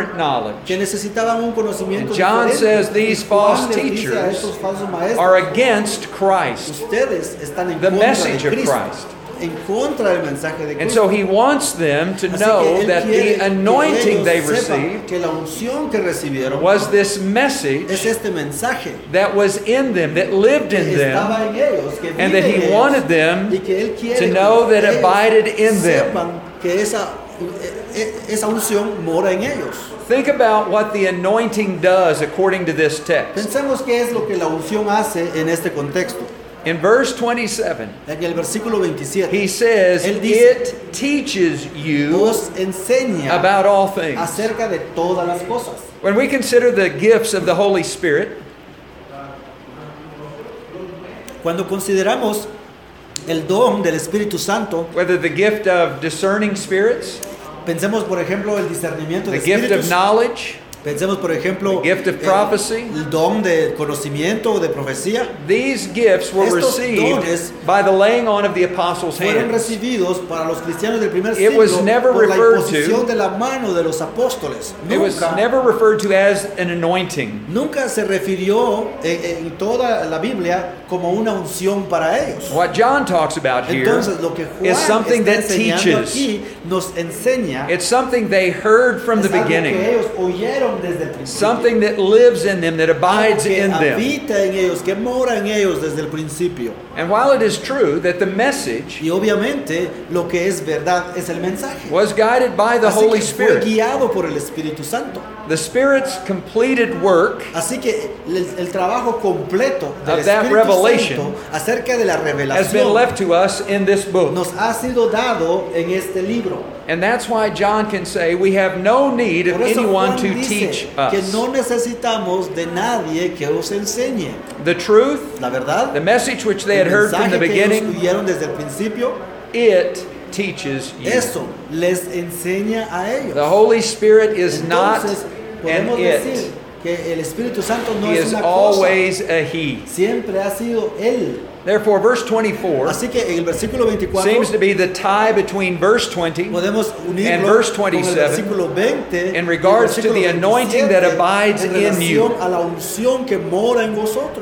[SPEAKER 1] different knowledge.
[SPEAKER 2] que necesitaban un conocimiento
[SPEAKER 1] And John
[SPEAKER 2] diferente.
[SPEAKER 1] says these
[SPEAKER 2] Y Juan
[SPEAKER 1] false
[SPEAKER 2] les dice a
[SPEAKER 1] teachers
[SPEAKER 2] estos falsos maestros,
[SPEAKER 1] are against Christ,
[SPEAKER 2] ustedes están en
[SPEAKER 1] the
[SPEAKER 2] contra
[SPEAKER 1] message
[SPEAKER 2] de
[SPEAKER 1] of
[SPEAKER 2] Cristo,
[SPEAKER 1] Christ.
[SPEAKER 2] en contra del mensaje de
[SPEAKER 1] And
[SPEAKER 2] Cristo.
[SPEAKER 1] so he wants them to
[SPEAKER 2] Así que
[SPEAKER 1] know
[SPEAKER 2] él
[SPEAKER 1] that
[SPEAKER 2] quiere
[SPEAKER 1] the
[SPEAKER 2] que
[SPEAKER 1] anointing
[SPEAKER 2] ellos
[SPEAKER 1] they
[SPEAKER 2] sepan
[SPEAKER 1] received
[SPEAKER 2] que la unción que recibieron
[SPEAKER 1] was this message
[SPEAKER 2] es este mensaje
[SPEAKER 1] that was in them, that lived
[SPEAKER 2] que
[SPEAKER 1] in them,
[SPEAKER 2] estaba en ellos, que
[SPEAKER 1] and
[SPEAKER 2] vive
[SPEAKER 1] that he
[SPEAKER 2] en ellos,
[SPEAKER 1] wanted them
[SPEAKER 2] y que él quiere
[SPEAKER 1] to
[SPEAKER 2] que
[SPEAKER 1] know that
[SPEAKER 2] ellos
[SPEAKER 1] abided in them.
[SPEAKER 2] sepan que esa, e- e- esa unción mora en ellos.
[SPEAKER 1] Think about what the anointing does according to this text.
[SPEAKER 2] Pensemos qué es lo que la unción hace en este contexto.
[SPEAKER 1] In verse twenty-seven,
[SPEAKER 2] En el versículo veintisiete,
[SPEAKER 1] he says,
[SPEAKER 2] Él dice,
[SPEAKER 1] it teaches you
[SPEAKER 2] os enseña
[SPEAKER 1] about all things.
[SPEAKER 2] acerca de todas las cosas.
[SPEAKER 1] When we consider the gifts of the Holy Spirit,
[SPEAKER 2] Cuando consideramos el don del Espíritu Santo,
[SPEAKER 1] whether the gift of discerning spirits,
[SPEAKER 2] pensemos por ejemplo el discernimiento
[SPEAKER 1] the
[SPEAKER 2] de
[SPEAKER 1] gift of
[SPEAKER 2] espíritus,
[SPEAKER 1] knowledge,
[SPEAKER 2] pensemos por ejemplo
[SPEAKER 1] the gift of
[SPEAKER 2] el-
[SPEAKER 1] prophecy.
[SPEAKER 2] el don de conocimiento o de profecía,
[SPEAKER 1] these gifts were
[SPEAKER 2] Estos
[SPEAKER 1] received
[SPEAKER 2] dones
[SPEAKER 1] by the laying on of the apostles'
[SPEAKER 2] fueron
[SPEAKER 1] hands.
[SPEAKER 2] recibidos para los cristianos del primer
[SPEAKER 1] It
[SPEAKER 2] siglo
[SPEAKER 1] was never
[SPEAKER 2] por la
[SPEAKER 1] referred to-
[SPEAKER 2] imposición de la mano de los apóstoles.
[SPEAKER 1] It was
[SPEAKER 2] Nunca,
[SPEAKER 1] never referred to as an anointing.
[SPEAKER 2] nunca se refirió en, en toda la Biblia como una unción para ellos.
[SPEAKER 1] What John talks about here
[SPEAKER 2] Entonces lo que Juan
[SPEAKER 1] is something
[SPEAKER 2] está
[SPEAKER 1] that
[SPEAKER 2] enseñando
[SPEAKER 1] teaches.
[SPEAKER 2] aquí nos enseña
[SPEAKER 1] It's something they heard from the
[SPEAKER 2] es algo que
[SPEAKER 1] beginning,
[SPEAKER 2] ellos oyeron desde el principio.
[SPEAKER 1] something that lives in them, that
[SPEAKER 2] Algo
[SPEAKER 1] abides
[SPEAKER 2] que
[SPEAKER 1] in them.
[SPEAKER 2] habita en ellos, que mora en ellos desde el principio.
[SPEAKER 1] And while it is true that the message
[SPEAKER 2] Y obviamente lo que es verdad es el mensaje.
[SPEAKER 1] was guided by the
[SPEAKER 2] Así
[SPEAKER 1] Holy
[SPEAKER 2] que fue
[SPEAKER 1] Spirit,
[SPEAKER 2] guiado por el Espíritu Santo.
[SPEAKER 1] the Spirit's completed work
[SPEAKER 2] Así que el, el trabajo completo del
[SPEAKER 1] Of that
[SPEAKER 2] Espíritu
[SPEAKER 1] revelation
[SPEAKER 2] Santo acerca de la
[SPEAKER 1] has been
[SPEAKER 2] revelación
[SPEAKER 1] left to us in this book.
[SPEAKER 2] nos ha sido dado en este libro.
[SPEAKER 1] And that's why John can say we have no need of
[SPEAKER 2] Por eso
[SPEAKER 1] anyone
[SPEAKER 2] Juan
[SPEAKER 1] to
[SPEAKER 2] dice
[SPEAKER 1] teach
[SPEAKER 2] que
[SPEAKER 1] us.
[SPEAKER 2] no necesitamos de nadie que os enseñe.
[SPEAKER 1] The truth,
[SPEAKER 2] La verdad,
[SPEAKER 1] the message which they had
[SPEAKER 2] el
[SPEAKER 1] heard from the
[SPEAKER 2] mensaje que ellos
[SPEAKER 1] beginning,
[SPEAKER 2] oyeron desde el principio,
[SPEAKER 1] it teaches you.
[SPEAKER 2] eso les enseña a ellos.
[SPEAKER 1] The Holy Spirit is not
[SPEAKER 2] Entonces,
[SPEAKER 1] an
[SPEAKER 2] podemos decir
[SPEAKER 1] it.
[SPEAKER 2] que el Espíritu Santo no
[SPEAKER 1] He
[SPEAKER 2] es
[SPEAKER 1] is
[SPEAKER 2] una cosa,
[SPEAKER 1] always a he.
[SPEAKER 2] siempre ha sido Él.
[SPEAKER 1] Therefore, verse twenty-four
[SPEAKER 2] Así que en el versículo veinticuatro
[SPEAKER 1] seems to be the tie between verse twenty
[SPEAKER 2] podemos
[SPEAKER 1] And
[SPEAKER 2] unirlo
[SPEAKER 1] verse
[SPEAKER 2] con el
[SPEAKER 1] twenty-seven
[SPEAKER 2] versículo veinte
[SPEAKER 1] in regards
[SPEAKER 2] y el
[SPEAKER 1] to the
[SPEAKER 2] versículo
[SPEAKER 1] anointing that
[SPEAKER 2] veintisiete
[SPEAKER 1] abides
[SPEAKER 2] en
[SPEAKER 1] in you.
[SPEAKER 2] relación a la unción que mora en vosotros.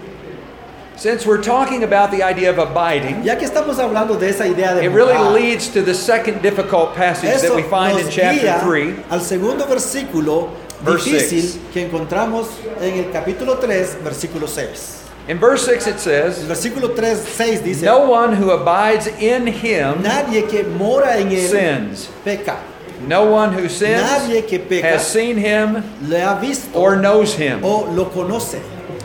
[SPEAKER 1] Since we're talking about the idea of abiding,
[SPEAKER 2] Ya que estamos hablando de esa idea de
[SPEAKER 1] it really
[SPEAKER 2] morar,
[SPEAKER 1] leads to the second difficult passage that
[SPEAKER 2] eso
[SPEAKER 1] we find in
[SPEAKER 2] nos
[SPEAKER 1] chapter
[SPEAKER 2] guía
[SPEAKER 1] three.
[SPEAKER 2] al segundo versículo
[SPEAKER 1] Verse
[SPEAKER 2] difícil
[SPEAKER 1] six.
[SPEAKER 2] que encontramos en el capítulo tres, versículo seis.
[SPEAKER 1] In verse six it
[SPEAKER 2] El
[SPEAKER 1] says,
[SPEAKER 2] versículo tres, seis dice,
[SPEAKER 1] no one who abides in him
[SPEAKER 2] nadie que mora en él
[SPEAKER 1] sins.
[SPEAKER 2] peca.
[SPEAKER 1] No one who sins
[SPEAKER 2] Nadie que peca
[SPEAKER 1] has seen him
[SPEAKER 2] le ha visto
[SPEAKER 1] or knows him.
[SPEAKER 2] o lo conoce.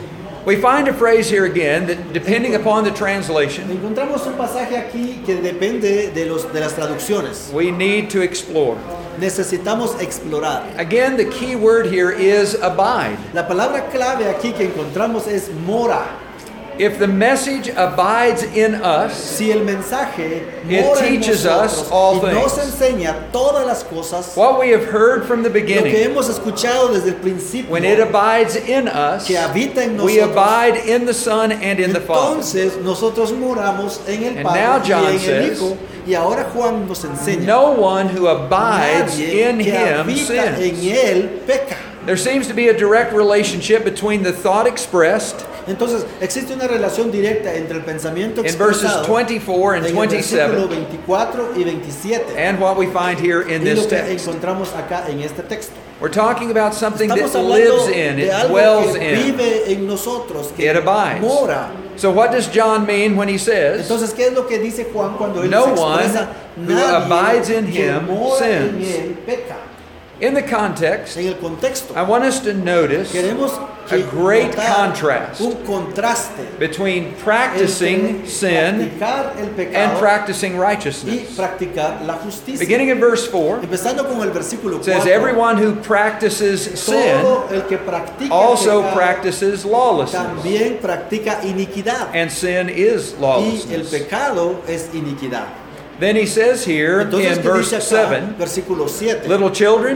[SPEAKER 1] We find a phrase here again that, depending upon the translation,
[SPEAKER 2] Encontramos un pasaje aquí que depende de, los, de las traducciones.
[SPEAKER 1] we need to explore.
[SPEAKER 2] Necesitamos explorar.
[SPEAKER 1] Again, the key word here is abide.
[SPEAKER 2] La palabra clave aquí que encontramos es mora.
[SPEAKER 1] If the message abides in us,
[SPEAKER 2] Si el mensaje
[SPEAKER 1] It
[SPEAKER 2] mora en
[SPEAKER 1] teaches
[SPEAKER 2] nosotros
[SPEAKER 1] us all
[SPEAKER 2] y nos
[SPEAKER 1] things.
[SPEAKER 2] enseña todas las cosas,
[SPEAKER 1] what we have heard from the
[SPEAKER 2] lo que
[SPEAKER 1] beginning,
[SPEAKER 2] hemos escuchado desde el principio,
[SPEAKER 1] when it abides in us,
[SPEAKER 2] que habita en
[SPEAKER 1] we
[SPEAKER 2] nosotros,
[SPEAKER 1] abide in the Son and in the Father.
[SPEAKER 2] entonces nosotros moramos en el
[SPEAKER 1] And
[SPEAKER 2] Padre
[SPEAKER 1] now
[SPEAKER 2] y
[SPEAKER 1] John
[SPEAKER 2] en el
[SPEAKER 1] says,
[SPEAKER 2] Hijo. Y ahora Juan nos enseña,
[SPEAKER 1] No one who abides
[SPEAKER 2] nadie
[SPEAKER 1] in
[SPEAKER 2] que
[SPEAKER 1] him
[SPEAKER 2] habita en
[SPEAKER 1] sins.
[SPEAKER 2] él peca.
[SPEAKER 1] There seems to be a direct relationship between the thought expressed
[SPEAKER 2] Entonces existe una relación directa entre el pensamiento
[SPEAKER 1] in verses
[SPEAKER 2] expresado
[SPEAKER 1] twenty-four and
[SPEAKER 2] en el versículo
[SPEAKER 1] twenty-seven
[SPEAKER 2] veinticuatro y veintisiete
[SPEAKER 1] and what we find here in
[SPEAKER 2] y
[SPEAKER 1] this
[SPEAKER 2] lo que
[SPEAKER 1] text.
[SPEAKER 2] encontramos acá en este texto.
[SPEAKER 1] We're talking about something
[SPEAKER 2] Estamos
[SPEAKER 1] that
[SPEAKER 2] hablando
[SPEAKER 1] lives in,
[SPEAKER 2] de
[SPEAKER 1] it
[SPEAKER 2] algo
[SPEAKER 1] dwells
[SPEAKER 2] que
[SPEAKER 1] in,
[SPEAKER 2] vive en nosotros, que
[SPEAKER 1] it abides.
[SPEAKER 2] mora.
[SPEAKER 1] So what does John mean when he says,
[SPEAKER 2] Entonces, ¿qué es lo que dice Juan cuando él
[SPEAKER 1] No
[SPEAKER 2] se
[SPEAKER 1] one
[SPEAKER 2] expresa?
[SPEAKER 1] who abides in
[SPEAKER 2] Nadie que
[SPEAKER 1] him
[SPEAKER 2] mora en
[SPEAKER 1] sins.
[SPEAKER 2] él peca.
[SPEAKER 1] in the context,
[SPEAKER 2] En el contexto,
[SPEAKER 1] I want us to notice
[SPEAKER 2] queremos
[SPEAKER 1] a
[SPEAKER 2] que
[SPEAKER 1] great
[SPEAKER 2] notar
[SPEAKER 1] contrast
[SPEAKER 2] un contraste
[SPEAKER 1] between practicing
[SPEAKER 2] entre
[SPEAKER 1] sin
[SPEAKER 2] practicar el
[SPEAKER 1] and
[SPEAKER 2] pecado
[SPEAKER 1] practicing
[SPEAKER 2] y
[SPEAKER 1] righteousness.
[SPEAKER 2] practicar la justicia.
[SPEAKER 1] Beginning in verse four,
[SPEAKER 2] Empezando con el versículo
[SPEAKER 1] it says,
[SPEAKER 2] cuatro,
[SPEAKER 1] Everyone who practices sin
[SPEAKER 2] todo el que practica
[SPEAKER 1] also
[SPEAKER 2] el pecado
[SPEAKER 1] practices lawlessness,
[SPEAKER 2] también practica iniquidad.
[SPEAKER 1] and sin is
[SPEAKER 2] Y el
[SPEAKER 1] lawlessness.
[SPEAKER 2] pecado es iniquidad.
[SPEAKER 1] Then he says here
[SPEAKER 2] Entonces,
[SPEAKER 1] in
[SPEAKER 2] ¿qué
[SPEAKER 1] verse
[SPEAKER 2] dice acá?
[SPEAKER 1] seven,
[SPEAKER 2] Versículo siete.
[SPEAKER 1] Little children,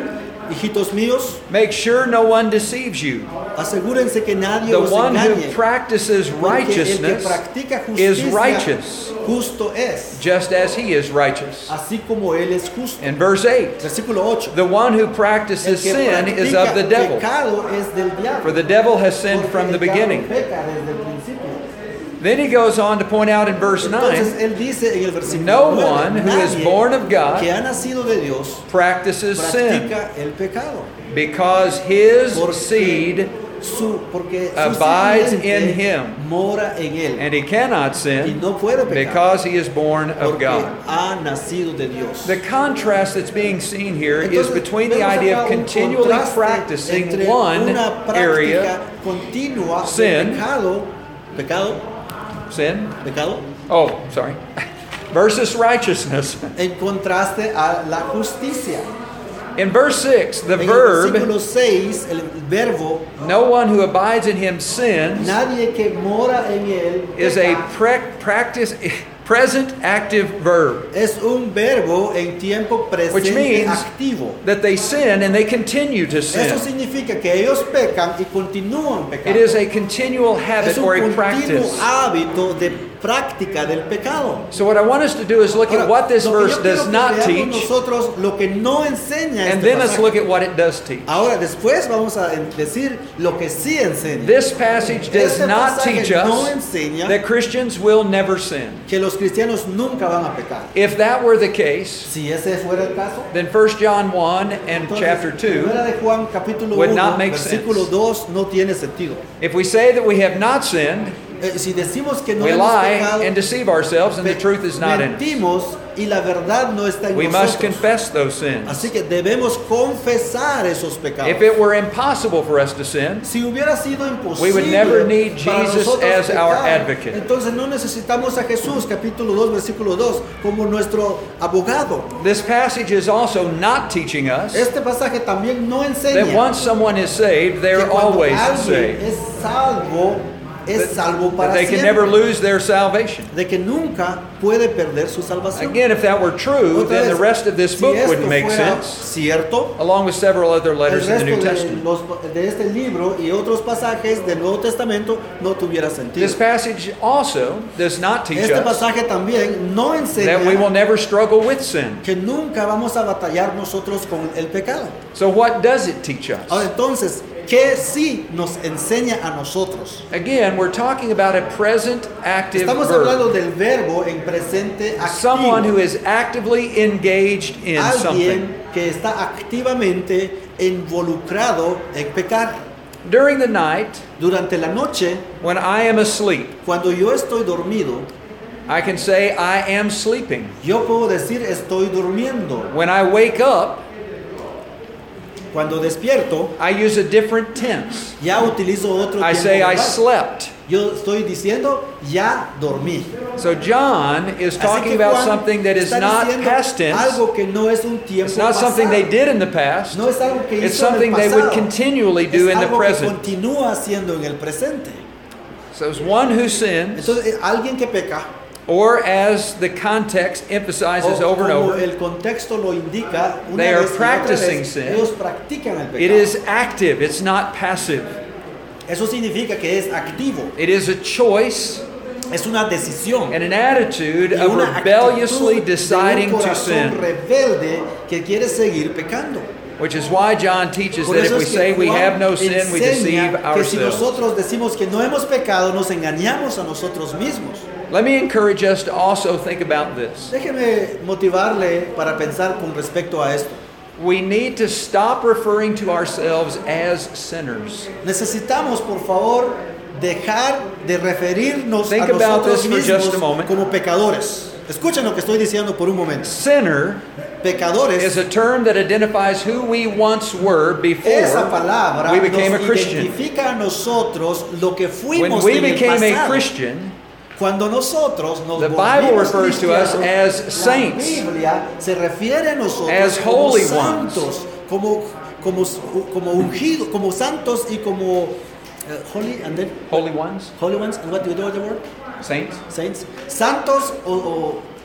[SPEAKER 2] Hijitos míos,
[SPEAKER 1] make sure no one deceives you.
[SPEAKER 2] asegúrense que nadie
[SPEAKER 1] The
[SPEAKER 2] os
[SPEAKER 1] one who
[SPEAKER 2] engañe.
[SPEAKER 1] practices
[SPEAKER 2] Porque el que
[SPEAKER 1] righteousness
[SPEAKER 2] practica
[SPEAKER 1] is
[SPEAKER 2] justicia,
[SPEAKER 1] righteous,
[SPEAKER 2] justo es,
[SPEAKER 1] just as he is righteous.
[SPEAKER 2] así como él es justo.
[SPEAKER 1] In verse eight,
[SPEAKER 2] Versículo ocho.
[SPEAKER 1] the one who
[SPEAKER 2] El
[SPEAKER 1] practices
[SPEAKER 2] que
[SPEAKER 1] sin is of the
[SPEAKER 2] practica
[SPEAKER 1] devil,
[SPEAKER 2] pecado es del diablo.
[SPEAKER 1] for the devil has sinned
[SPEAKER 2] Porque
[SPEAKER 1] from the
[SPEAKER 2] el diablo
[SPEAKER 1] beginning.
[SPEAKER 2] peca desde el principio.
[SPEAKER 1] Then he goes on to point out in verse
[SPEAKER 2] Entonces
[SPEAKER 1] nine,
[SPEAKER 2] él dice en el versículo
[SPEAKER 1] no
[SPEAKER 2] nueve,
[SPEAKER 1] one who is
[SPEAKER 2] nadie
[SPEAKER 1] born of God
[SPEAKER 2] que ha nacido de Dios
[SPEAKER 1] practices sin,
[SPEAKER 2] practica el pecado.
[SPEAKER 1] because his
[SPEAKER 2] Porque
[SPEAKER 1] seed,
[SPEAKER 2] su, porque su
[SPEAKER 1] abides
[SPEAKER 2] simiente
[SPEAKER 1] in him.
[SPEAKER 2] mora en él
[SPEAKER 1] and he cannot
[SPEAKER 2] y
[SPEAKER 1] sin,
[SPEAKER 2] no puede pecar
[SPEAKER 1] because he is born of
[SPEAKER 2] porque
[SPEAKER 1] God.
[SPEAKER 2] ha nacido de Dios.
[SPEAKER 1] The contrast that's being seen here is
[SPEAKER 2] Entonces,
[SPEAKER 1] between the
[SPEAKER 2] vemos
[SPEAKER 1] idea
[SPEAKER 2] acá
[SPEAKER 1] of
[SPEAKER 2] un
[SPEAKER 1] continually
[SPEAKER 2] contraste
[SPEAKER 1] practicing
[SPEAKER 2] entre
[SPEAKER 1] one
[SPEAKER 2] una práctica
[SPEAKER 1] area,
[SPEAKER 2] continua
[SPEAKER 1] sin.
[SPEAKER 2] de pecado, pecado,
[SPEAKER 1] sin,
[SPEAKER 2] pecado,
[SPEAKER 1] oh, sorry, versus righteousness.
[SPEAKER 2] en contraste a la justicia.
[SPEAKER 1] In verse six, the
[SPEAKER 2] En el
[SPEAKER 1] verb,
[SPEAKER 2] versículo seis, el verbo,
[SPEAKER 1] no one who abides in him sins,
[SPEAKER 2] nadie que mora en él
[SPEAKER 1] is a
[SPEAKER 2] peca.
[SPEAKER 1] pre- practice, present active verb.
[SPEAKER 2] Es un verbo en tiempo
[SPEAKER 1] Which
[SPEAKER 2] presente
[SPEAKER 1] means
[SPEAKER 2] activo.
[SPEAKER 1] that they sin and they continue to
[SPEAKER 2] Eso
[SPEAKER 1] sin.
[SPEAKER 2] significa que ellos pecan y continúan
[SPEAKER 1] It
[SPEAKER 2] pecando.
[SPEAKER 1] is a continual
[SPEAKER 2] Es
[SPEAKER 1] habit
[SPEAKER 2] un
[SPEAKER 1] or a
[SPEAKER 2] continuo
[SPEAKER 1] practice.
[SPEAKER 2] hábito de práctica del pecado.
[SPEAKER 1] So what I want us to do is look
[SPEAKER 2] Ahora,
[SPEAKER 1] at what this
[SPEAKER 2] lo que
[SPEAKER 1] verse
[SPEAKER 2] yo quiero
[SPEAKER 1] does
[SPEAKER 2] que
[SPEAKER 1] not
[SPEAKER 2] veamos
[SPEAKER 1] teach,
[SPEAKER 2] nosotros lo que no enseña
[SPEAKER 1] and
[SPEAKER 2] este
[SPEAKER 1] then let's
[SPEAKER 2] pasaje.
[SPEAKER 1] look at what it does teach.
[SPEAKER 2] Ahora después vamos a decir lo que sí enseña.
[SPEAKER 1] This passage does
[SPEAKER 2] Este
[SPEAKER 1] not
[SPEAKER 2] pasaje
[SPEAKER 1] teach
[SPEAKER 2] no
[SPEAKER 1] us
[SPEAKER 2] enseña
[SPEAKER 1] that Christians will never sin.
[SPEAKER 2] que los cristianos nunca van a pecar.
[SPEAKER 1] If that were the case,
[SPEAKER 2] Si ese fuera el caso,
[SPEAKER 1] then First John one and
[SPEAKER 2] entonces,
[SPEAKER 1] chapter two,
[SPEAKER 2] Primera de Juan capítulo
[SPEAKER 1] would
[SPEAKER 2] uno,
[SPEAKER 1] not make
[SPEAKER 2] versículo
[SPEAKER 1] sense.
[SPEAKER 2] dos no tiene sentido.
[SPEAKER 1] if we say that we have not sinned,
[SPEAKER 2] Eh, si decimos que no
[SPEAKER 1] we
[SPEAKER 2] hemos
[SPEAKER 1] lie
[SPEAKER 2] pecado,
[SPEAKER 1] and deceive ourselves and the
[SPEAKER 2] pe-
[SPEAKER 1] truth is not in us.
[SPEAKER 2] mentimos y la verdad no está en
[SPEAKER 1] We must
[SPEAKER 2] nosotros.
[SPEAKER 1] confess those sins.
[SPEAKER 2] Así que debemos confesar esos pecados.
[SPEAKER 1] If it were impossible for us to sin,
[SPEAKER 2] Si hubiera sido imposible
[SPEAKER 1] We would never need
[SPEAKER 2] para
[SPEAKER 1] Jesus
[SPEAKER 2] nosotros
[SPEAKER 1] as our
[SPEAKER 2] pecar,
[SPEAKER 1] advocate.
[SPEAKER 2] entonces no necesitamos a Jesús, capítulo dos, versículo dos, como nuestro abogado.
[SPEAKER 1] this passage is also not teaching us
[SPEAKER 2] Este pasaje también no
[SPEAKER 1] that
[SPEAKER 2] enseña
[SPEAKER 1] once someone is saved, they
[SPEAKER 2] que
[SPEAKER 1] are
[SPEAKER 2] cuando
[SPEAKER 1] always
[SPEAKER 2] alguien
[SPEAKER 1] saved.
[SPEAKER 2] es salvo, es salvo
[SPEAKER 1] That
[SPEAKER 2] para
[SPEAKER 1] they can
[SPEAKER 2] siempre.
[SPEAKER 1] never lose their salvation.
[SPEAKER 2] De que nunca puede perder su salvación.
[SPEAKER 1] Again, if that were true,
[SPEAKER 2] Otra
[SPEAKER 1] then the
[SPEAKER 2] vez,
[SPEAKER 1] rest of this
[SPEAKER 2] si
[SPEAKER 1] book
[SPEAKER 2] esto
[SPEAKER 1] wouldn't make
[SPEAKER 2] fuera
[SPEAKER 1] sense,
[SPEAKER 2] cierto,
[SPEAKER 1] along with several other
[SPEAKER 2] el
[SPEAKER 1] letters in the
[SPEAKER 2] resto
[SPEAKER 1] New
[SPEAKER 2] de,
[SPEAKER 1] Testament.
[SPEAKER 2] los, de este libro y otros pasajes del Nuevo Testamento no tuviera sentido.
[SPEAKER 1] This passage also does not teach
[SPEAKER 2] Este
[SPEAKER 1] us
[SPEAKER 2] pasaje también no enseña
[SPEAKER 1] that we will never struggle with sin.
[SPEAKER 2] que nunca vamos a batallar nosotros con el pecado.
[SPEAKER 1] So what does it teach us?
[SPEAKER 2] Ahora entonces, ¿qué sí nos enseña a nosotros?
[SPEAKER 1] Again, we're talking about a present active
[SPEAKER 2] Estamos hablando
[SPEAKER 1] verb.
[SPEAKER 2] del verbo en presente
[SPEAKER 1] Someone who
[SPEAKER 2] activo.
[SPEAKER 1] is actively engaged in something.
[SPEAKER 2] Alguien que está activamente involucrado en pecar.
[SPEAKER 1] During the night,
[SPEAKER 2] Durante la noche,
[SPEAKER 1] when I am asleep,
[SPEAKER 2] cuando yo estoy dormido,
[SPEAKER 1] I can say I am sleeping.
[SPEAKER 2] yo puedo decir estoy durmiendo.
[SPEAKER 1] When I wake up,
[SPEAKER 2] Cuando despierto,
[SPEAKER 1] I use a different tense.
[SPEAKER 2] ya utilizo otro
[SPEAKER 1] I
[SPEAKER 2] tiempo
[SPEAKER 1] say I
[SPEAKER 2] verbal.
[SPEAKER 1] slept.
[SPEAKER 2] Yo estoy diciendo ya dormí.
[SPEAKER 1] So John is
[SPEAKER 2] Así
[SPEAKER 1] talking
[SPEAKER 2] que
[SPEAKER 1] about
[SPEAKER 2] Juan
[SPEAKER 1] something that is
[SPEAKER 2] está
[SPEAKER 1] not
[SPEAKER 2] diciendo
[SPEAKER 1] past tense.
[SPEAKER 2] algo que no es un tiempo
[SPEAKER 1] It's not something
[SPEAKER 2] pasado.
[SPEAKER 1] they did in the past.
[SPEAKER 2] No es algo que
[SPEAKER 1] It's
[SPEAKER 2] hizo en el
[SPEAKER 1] something they would
[SPEAKER 2] pasado.
[SPEAKER 1] continually do
[SPEAKER 2] Es
[SPEAKER 1] in the
[SPEAKER 2] algo que
[SPEAKER 1] present.
[SPEAKER 2] continúa haciendo en el presente.
[SPEAKER 1] So it's one who sins,
[SPEAKER 2] Entonces, eh, alguien que peca,
[SPEAKER 1] or as the context emphasizes
[SPEAKER 2] o
[SPEAKER 1] over and
[SPEAKER 2] como
[SPEAKER 1] over,
[SPEAKER 2] el contexto lo indica, una
[SPEAKER 1] They are
[SPEAKER 2] vez y otra
[SPEAKER 1] practicing
[SPEAKER 2] vez,
[SPEAKER 1] sin.
[SPEAKER 2] ellos practican el pecado.
[SPEAKER 1] it is active. It's not passive.
[SPEAKER 2] Eso significa que es activo,
[SPEAKER 1] It is a choice
[SPEAKER 2] es una decisión.
[SPEAKER 1] and an attitude
[SPEAKER 2] y
[SPEAKER 1] of
[SPEAKER 2] una
[SPEAKER 1] rebelliously
[SPEAKER 2] actitud de
[SPEAKER 1] deciding
[SPEAKER 2] un
[SPEAKER 1] to
[SPEAKER 2] corazón
[SPEAKER 1] sin.
[SPEAKER 2] rebelde que quiere seguir pecando.
[SPEAKER 1] Which is why John teaches
[SPEAKER 2] Por
[SPEAKER 1] that if
[SPEAKER 2] eso
[SPEAKER 1] we
[SPEAKER 2] es que
[SPEAKER 1] say we
[SPEAKER 2] Juan
[SPEAKER 1] have no sin, we deceive
[SPEAKER 2] enseña que si
[SPEAKER 1] ourselves.
[SPEAKER 2] nosotros decimos que no hemos pecado, nos engañamos a nosotros mismos.
[SPEAKER 1] Let me encourage us to also think about this.
[SPEAKER 2] Déjeme motivarle para pensar con respecto a esto.
[SPEAKER 1] We need to stop referring to ourselves as sinners.
[SPEAKER 2] Necesitamos, por favor, dejar de referirnos
[SPEAKER 1] Think
[SPEAKER 2] a
[SPEAKER 1] about
[SPEAKER 2] nosotros
[SPEAKER 1] this for
[SPEAKER 2] mismos
[SPEAKER 1] just a moment.
[SPEAKER 2] como pecadores. Escuchen lo que estoy diciendo por un momento.
[SPEAKER 1] Sinner
[SPEAKER 2] Pecadores,
[SPEAKER 1] is a term that identifies who we once were
[SPEAKER 2] esa
[SPEAKER 1] before
[SPEAKER 2] palabra
[SPEAKER 1] we became a
[SPEAKER 2] nos
[SPEAKER 1] Christian.
[SPEAKER 2] identifica a nosotros lo que
[SPEAKER 1] When
[SPEAKER 2] fuimos
[SPEAKER 1] we
[SPEAKER 2] en el
[SPEAKER 1] became a
[SPEAKER 2] pasado.
[SPEAKER 1] Christian,
[SPEAKER 2] Cuando nosotros nos
[SPEAKER 1] The Bible
[SPEAKER 2] volvimos
[SPEAKER 1] refers to us
[SPEAKER 2] cristianos,
[SPEAKER 1] as saints,
[SPEAKER 2] la Biblia se refiere a nosotros
[SPEAKER 1] as
[SPEAKER 2] como
[SPEAKER 1] holy
[SPEAKER 2] santos, como como como ungidos, como santos y como uh, holy and then
[SPEAKER 1] holy ones,
[SPEAKER 2] holy ones and what do you do with the word?
[SPEAKER 1] saints.
[SPEAKER 2] Saints, santos o, o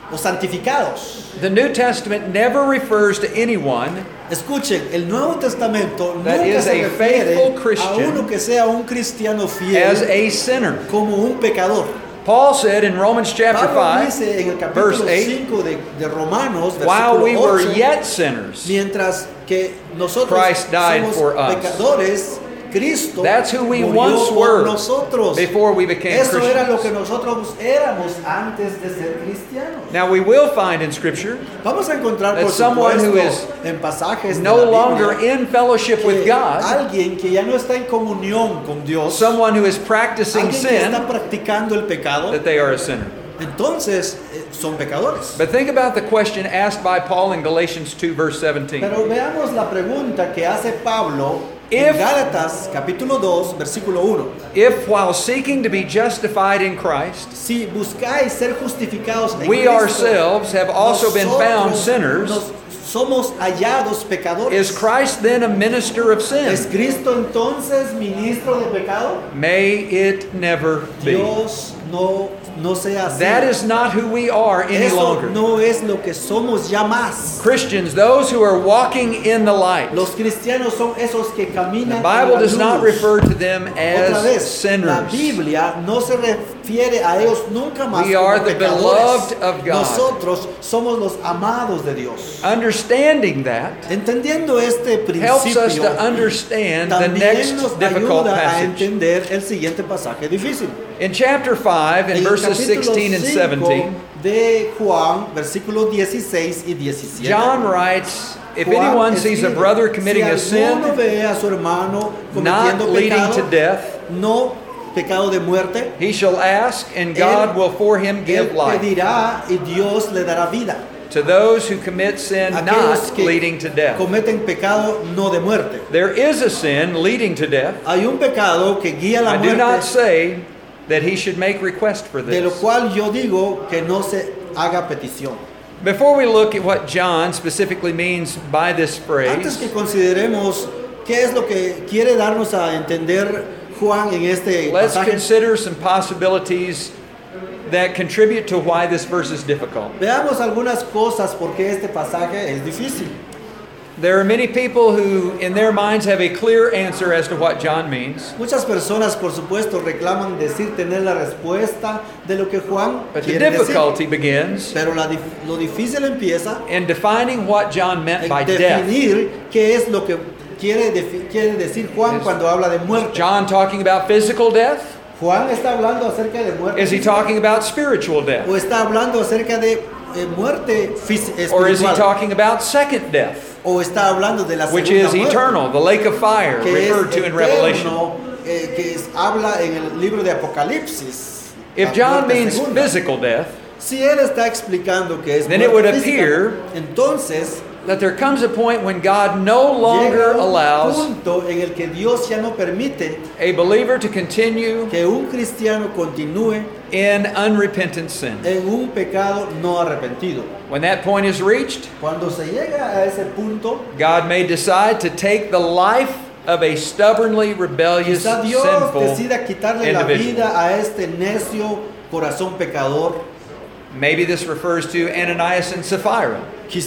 [SPEAKER 2] o santificados.
[SPEAKER 1] The New Testament never refers to anyone
[SPEAKER 2] Escuchen, el Nuevo Testamento
[SPEAKER 1] That
[SPEAKER 2] nunca
[SPEAKER 1] is
[SPEAKER 2] se
[SPEAKER 1] a
[SPEAKER 2] refiere
[SPEAKER 1] faithful
[SPEAKER 2] a
[SPEAKER 1] Christian
[SPEAKER 2] uno que sea un cristiano
[SPEAKER 1] as
[SPEAKER 2] fiel
[SPEAKER 1] a sinner.
[SPEAKER 2] como un pecador.
[SPEAKER 1] Paul said in Romans chapter
[SPEAKER 2] Pablo
[SPEAKER 1] five,
[SPEAKER 2] dice en el
[SPEAKER 1] verse
[SPEAKER 2] capítulo
[SPEAKER 1] eight,
[SPEAKER 2] cinco de, de Romanos,
[SPEAKER 1] while we
[SPEAKER 2] versículo
[SPEAKER 1] were
[SPEAKER 2] ocho,
[SPEAKER 1] yet sinners,
[SPEAKER 2] mientras que nosotros
[SPEAKER 1] Christ died
[SPEAKER 2] somos
[SPEAKER 1] for us.
[SPEAKER 2] pecadores, Cristo
[SPEAKER 1] That's who we
[SPEAKER 2] murió
[SPEAKER 1] once
[SPEAKER 2] por
[SPEAKER 1] were
[SPEAKER 2] nosotros.
[SPEAKER 1] before we became
[SPEAKER 2] Eso era lo que
[SPEAKER 1] Christians.
[SPEAKER 2] nosotros éramos antes de ser cristianos.
[SPEAKER 1] Now we will find in Scripture
[SPEAKER 2] Vamos a encontrar
[SPEAKER 1] that
[SPEAKER 2] por
[SPEAKER 1] someone who
[SPEAKER 2] supuesto
[SPEAKER 1] is
[SPEAKER 2] en pasajes
[SPEAKER 1] no
[SPEAKER 2] de la
[SPEAKER 1] longer
[SPEAKER 2] Biblia
[SPEAKER 1] in fellowship with
[SPEAKER 2] que
[SPEAKER 1] God,
[SPEAKER 2] alguien que ya no está en comunión con Dios,
[SPEAKER 1] someone who is practicing
[SPEAKER 2] alguien que
[SPEAKER 1] sin,
[SPEAKER 2] está practicando el pecado,
[SPEAKER 1] that they are a sinner.
[SPEAKER 2] entonces eh, son pecadores.
[SPEAKER 1] But think about the question asked by Paul in Galatians two, verse seventeen.
[SPEAKER 2] Pero veamos la pregunta que hace Pablo
[SPEAKER 1] If-
[SPEAKER 2] en Gálatas capítulo dos, versículo uno.
[SPEAKER 1] If while seeking to be justified in Christ,
[SPEAKER 2] Si buscáis ser justificados en
[SPEAKER 1] we
[SPEAKER 2] Cristo,
[SPEAKER 1] ourselves have also been found
[SPEAKER 2] nosotros
[SPEAKER 1] sinners,
[SPEAKER 2] nos- somos hallados pecadores.
[SPEAKER 1] is Christ then a minister of
[SPEAKER 2] ¿Es
[SPEAKER 1] sin?
[SPEAKER 2] Cristo entonces ministro de pecado?
[SPEAKER 1] May it never be.
[SPEAKER 2] Dios no, no sea así.
[SPEAKER 1] That is not who we are any
[SPEAKER 2] Eso
[SPEAKER 1] longer.
[SPEAKER 2] no es lo que somos ya más.
[SPEAKER 1] Christians, those who are walking in the light,
[SPEAKER 2] Los cristianos son esos que
[SPEAKER 1] the
[SPEAKER 2] caminan en
[SPEAKER 1] Bible
[SPEAKER 2] la
[SPEAKER 1] does not
[SPEAKER 2] luz.
[SPEAKER 1] refer to them
[SPEAKER 2] Otra
[SPEAKER 1] as
[SPEAKER 2] vez, la
[SPEAKER 1] sinners.
[SPEAKER 2] Biblia no se refiere a ellos nunca más
[SPEAKER 1] We
[SPEAKER 2] como
[SPEAKER 1] are the
[SPEAKER 2] pecadores.
[SPEAKER 1] beloved of God.
[SPEAKER 2] Nosotros somos los amados de Dios.
[SPEAKER 1] Understanding that
[SPEAKER 2] Entendiendo este
[SPEAKER 1] helps us
[SPEAKER 2] principio,
[SPEAKER 1] to understand the
[SPEAKER 2] también
[SPEAKER 1] next
[SPEAKER 2] nos
[SPEAKER 1] difficult
[SPEAKER 2] ayuda a
[SPEAKER 1] passage.
[SPEAKER 2] entender el siguiente pasaje difícil.
[SPEAKER 1] In chapter five, in
[SPEAKER 2] En el
[SPEAKER 1] verses
[SPEAKER 2] capítulo
[SPEAKER 1] sixteen and
[SPEAKER 2] cinco
[SPEAKER 1] seventeen,
[SPEAKER 2] de Juan, versículos dieciséis y diecisiete.
[SPEAKER 1] John writes, if
[SPEAKER 2] Juan
[SPEAKER 1] anyone sees a
[SPEAKER 2] escribe,
[SPEAKER 1] brother committing a
[SPEAKER 2] si alguno
[SPEAKER 1] sin
[SPEAKER 2] ve a su hermano
[SPEAKER 1] not
[SPEAKER 2] cometiendo
[SPEAKER 1] leading
[SPEAKER 2] pecado,
[SPEAKER 1] to death,
[SPEAKER 2] no pecado de muerte,
[SPEAKER 1] he shall ask, and God will for him
[SPEAKER 2] él
[SPEAKER 1] give life.
[SPEAKER 2] pedirá y Dios le dará vida.
[SPEAKER 1] To those who commit sin
[SPEAKER 2] Aquellos
[SPEAKER 1] not
[SPEAKER 2] que
[SPEAKER 1] leading to death.
[SPEAKER 2] cometen pecado no de muerte.
[SPEAKER 1] There is a sin leading to death.
[SPEAKER 2] Hay un pecado que guía la
[SPEAKER 1] I do not
[SPEAKER 2] muerte,
[SPEAKER 1] say that he should make request for
[SPEAKER 2] de lo
[SPEAKER 1] this.
[SPEAKER 2] cual yo digo que no se haga petición.
[SPEAKER 1] Before we look at what John specifically means by this
[SPEAKER 2] Antes
[SPEAKER 1] phrase,
[SPEAKER 2] que consideremos qué es lo que quiere darnos a entender Juan en este
[SPEAKER 1] let's
[SPEAKER 2] pasaje,
[SPEAKER 1] consider some possibilities that contribute to why this verse is difficult.
[SPEAKER 2] veamos algunas cosas porque este pasaje es difícil.
[SPEAKER 1] There are many people who, in their minds, have a clear answer as to what John means.
[SPEAKER 2] Muchas personas, por supuesto, reclaman decir tener la respuesta de lo que Juan
[SPEAKER 1] But the
[SPEAKER 2] quiere decir.
[SPEAKER 1] difficulty begins
[SPEAKER 2] Pero la dif- lo difícil empieza
[SPEAKER 1] in defining what John meant
[SPEAKER 2] en
[SPEAKER 1] by death.
[SPEAKER 2] definir qué es lo que quiere, defi- quiere decir Juan
[SPEAKER 1] Is
[SPEAKER 2] cuando habla de muerte.
[SPEAKER 1] John talking about physical death?
[SPEAKER 2] Juan está hablando acerca de muerte
[SPEAKER 1] Is he
[SPEAKER 2] física,
[SPEAKER 1] talking about spiritual death?
[SPEAKER 2] o está hablando acerca de eh, muerte física
[SPEAKER 1] Or is he
[SPEAKER 2] espiritual,
[SPEAKER 1] talking about second death,
[SPEAKER 2] o está hablando de la
[SPEAKER 1] which
[SPEAKER 2] segunda
[SPEAKER 1] is
[SPEAKER 2] muerte,
[SPEAKER 1] eternal, the lake of fire
[SPEAKER 2] que es
[SPEAKER 1] referred to in Revelation?
[SPEAKER 2] eterno, eh, que es- habla en el libro de Apocalipsis.
[SPEAKER 1] If
[SPEAKER 2] la
[SPEAKER 1] John
[SPEAKER 2] muerte
[SPEAKER 1] means
[SPEAKER 2] segunda.
[SPEAKER 1] physical death,
[SPEAKER 2] Si él está explicando que es
[SPEAKER 1] then it
[SPEAKER 2] muerte
[SPEAKER 1] would
[SPEAKER 2] física,
[SPEAKER 1] appear
[SPEAKER 2] entonces
[SPEAKER 1] that there comes a point when God no
[SPEAKER 2] llega
[SPEAKER 1] longer
[SPEAKER 2] un
[SPEAKER 1] allows
[SPEAKER 2] punto en el que Dios ya no permite
[SPEAKER 1] a believer to continue
[SPEAKER 2] que un cristiano continúe
[SPEAKER 1] in unrepentant sin.
[SPEAKER 2] en un pecado no arrepentido.
[SPEAKER 1] When that point is reached,
[SPEAKER 2] Cuando se llega a ese punto,
[SPEAKER 1] God may decide to take the life of a stubbornly rebellious,
[SPEAKER 2] quizá Dios
[SPEAKER 1] sinful
[SPEAKER 2] decida quitarle la
[SPEAKER 1] individual.
[SPEAKER 2] vida a este necio corazón pecador.
[SPEAKER 1] Maybe this refers to Ananias and Sapphira.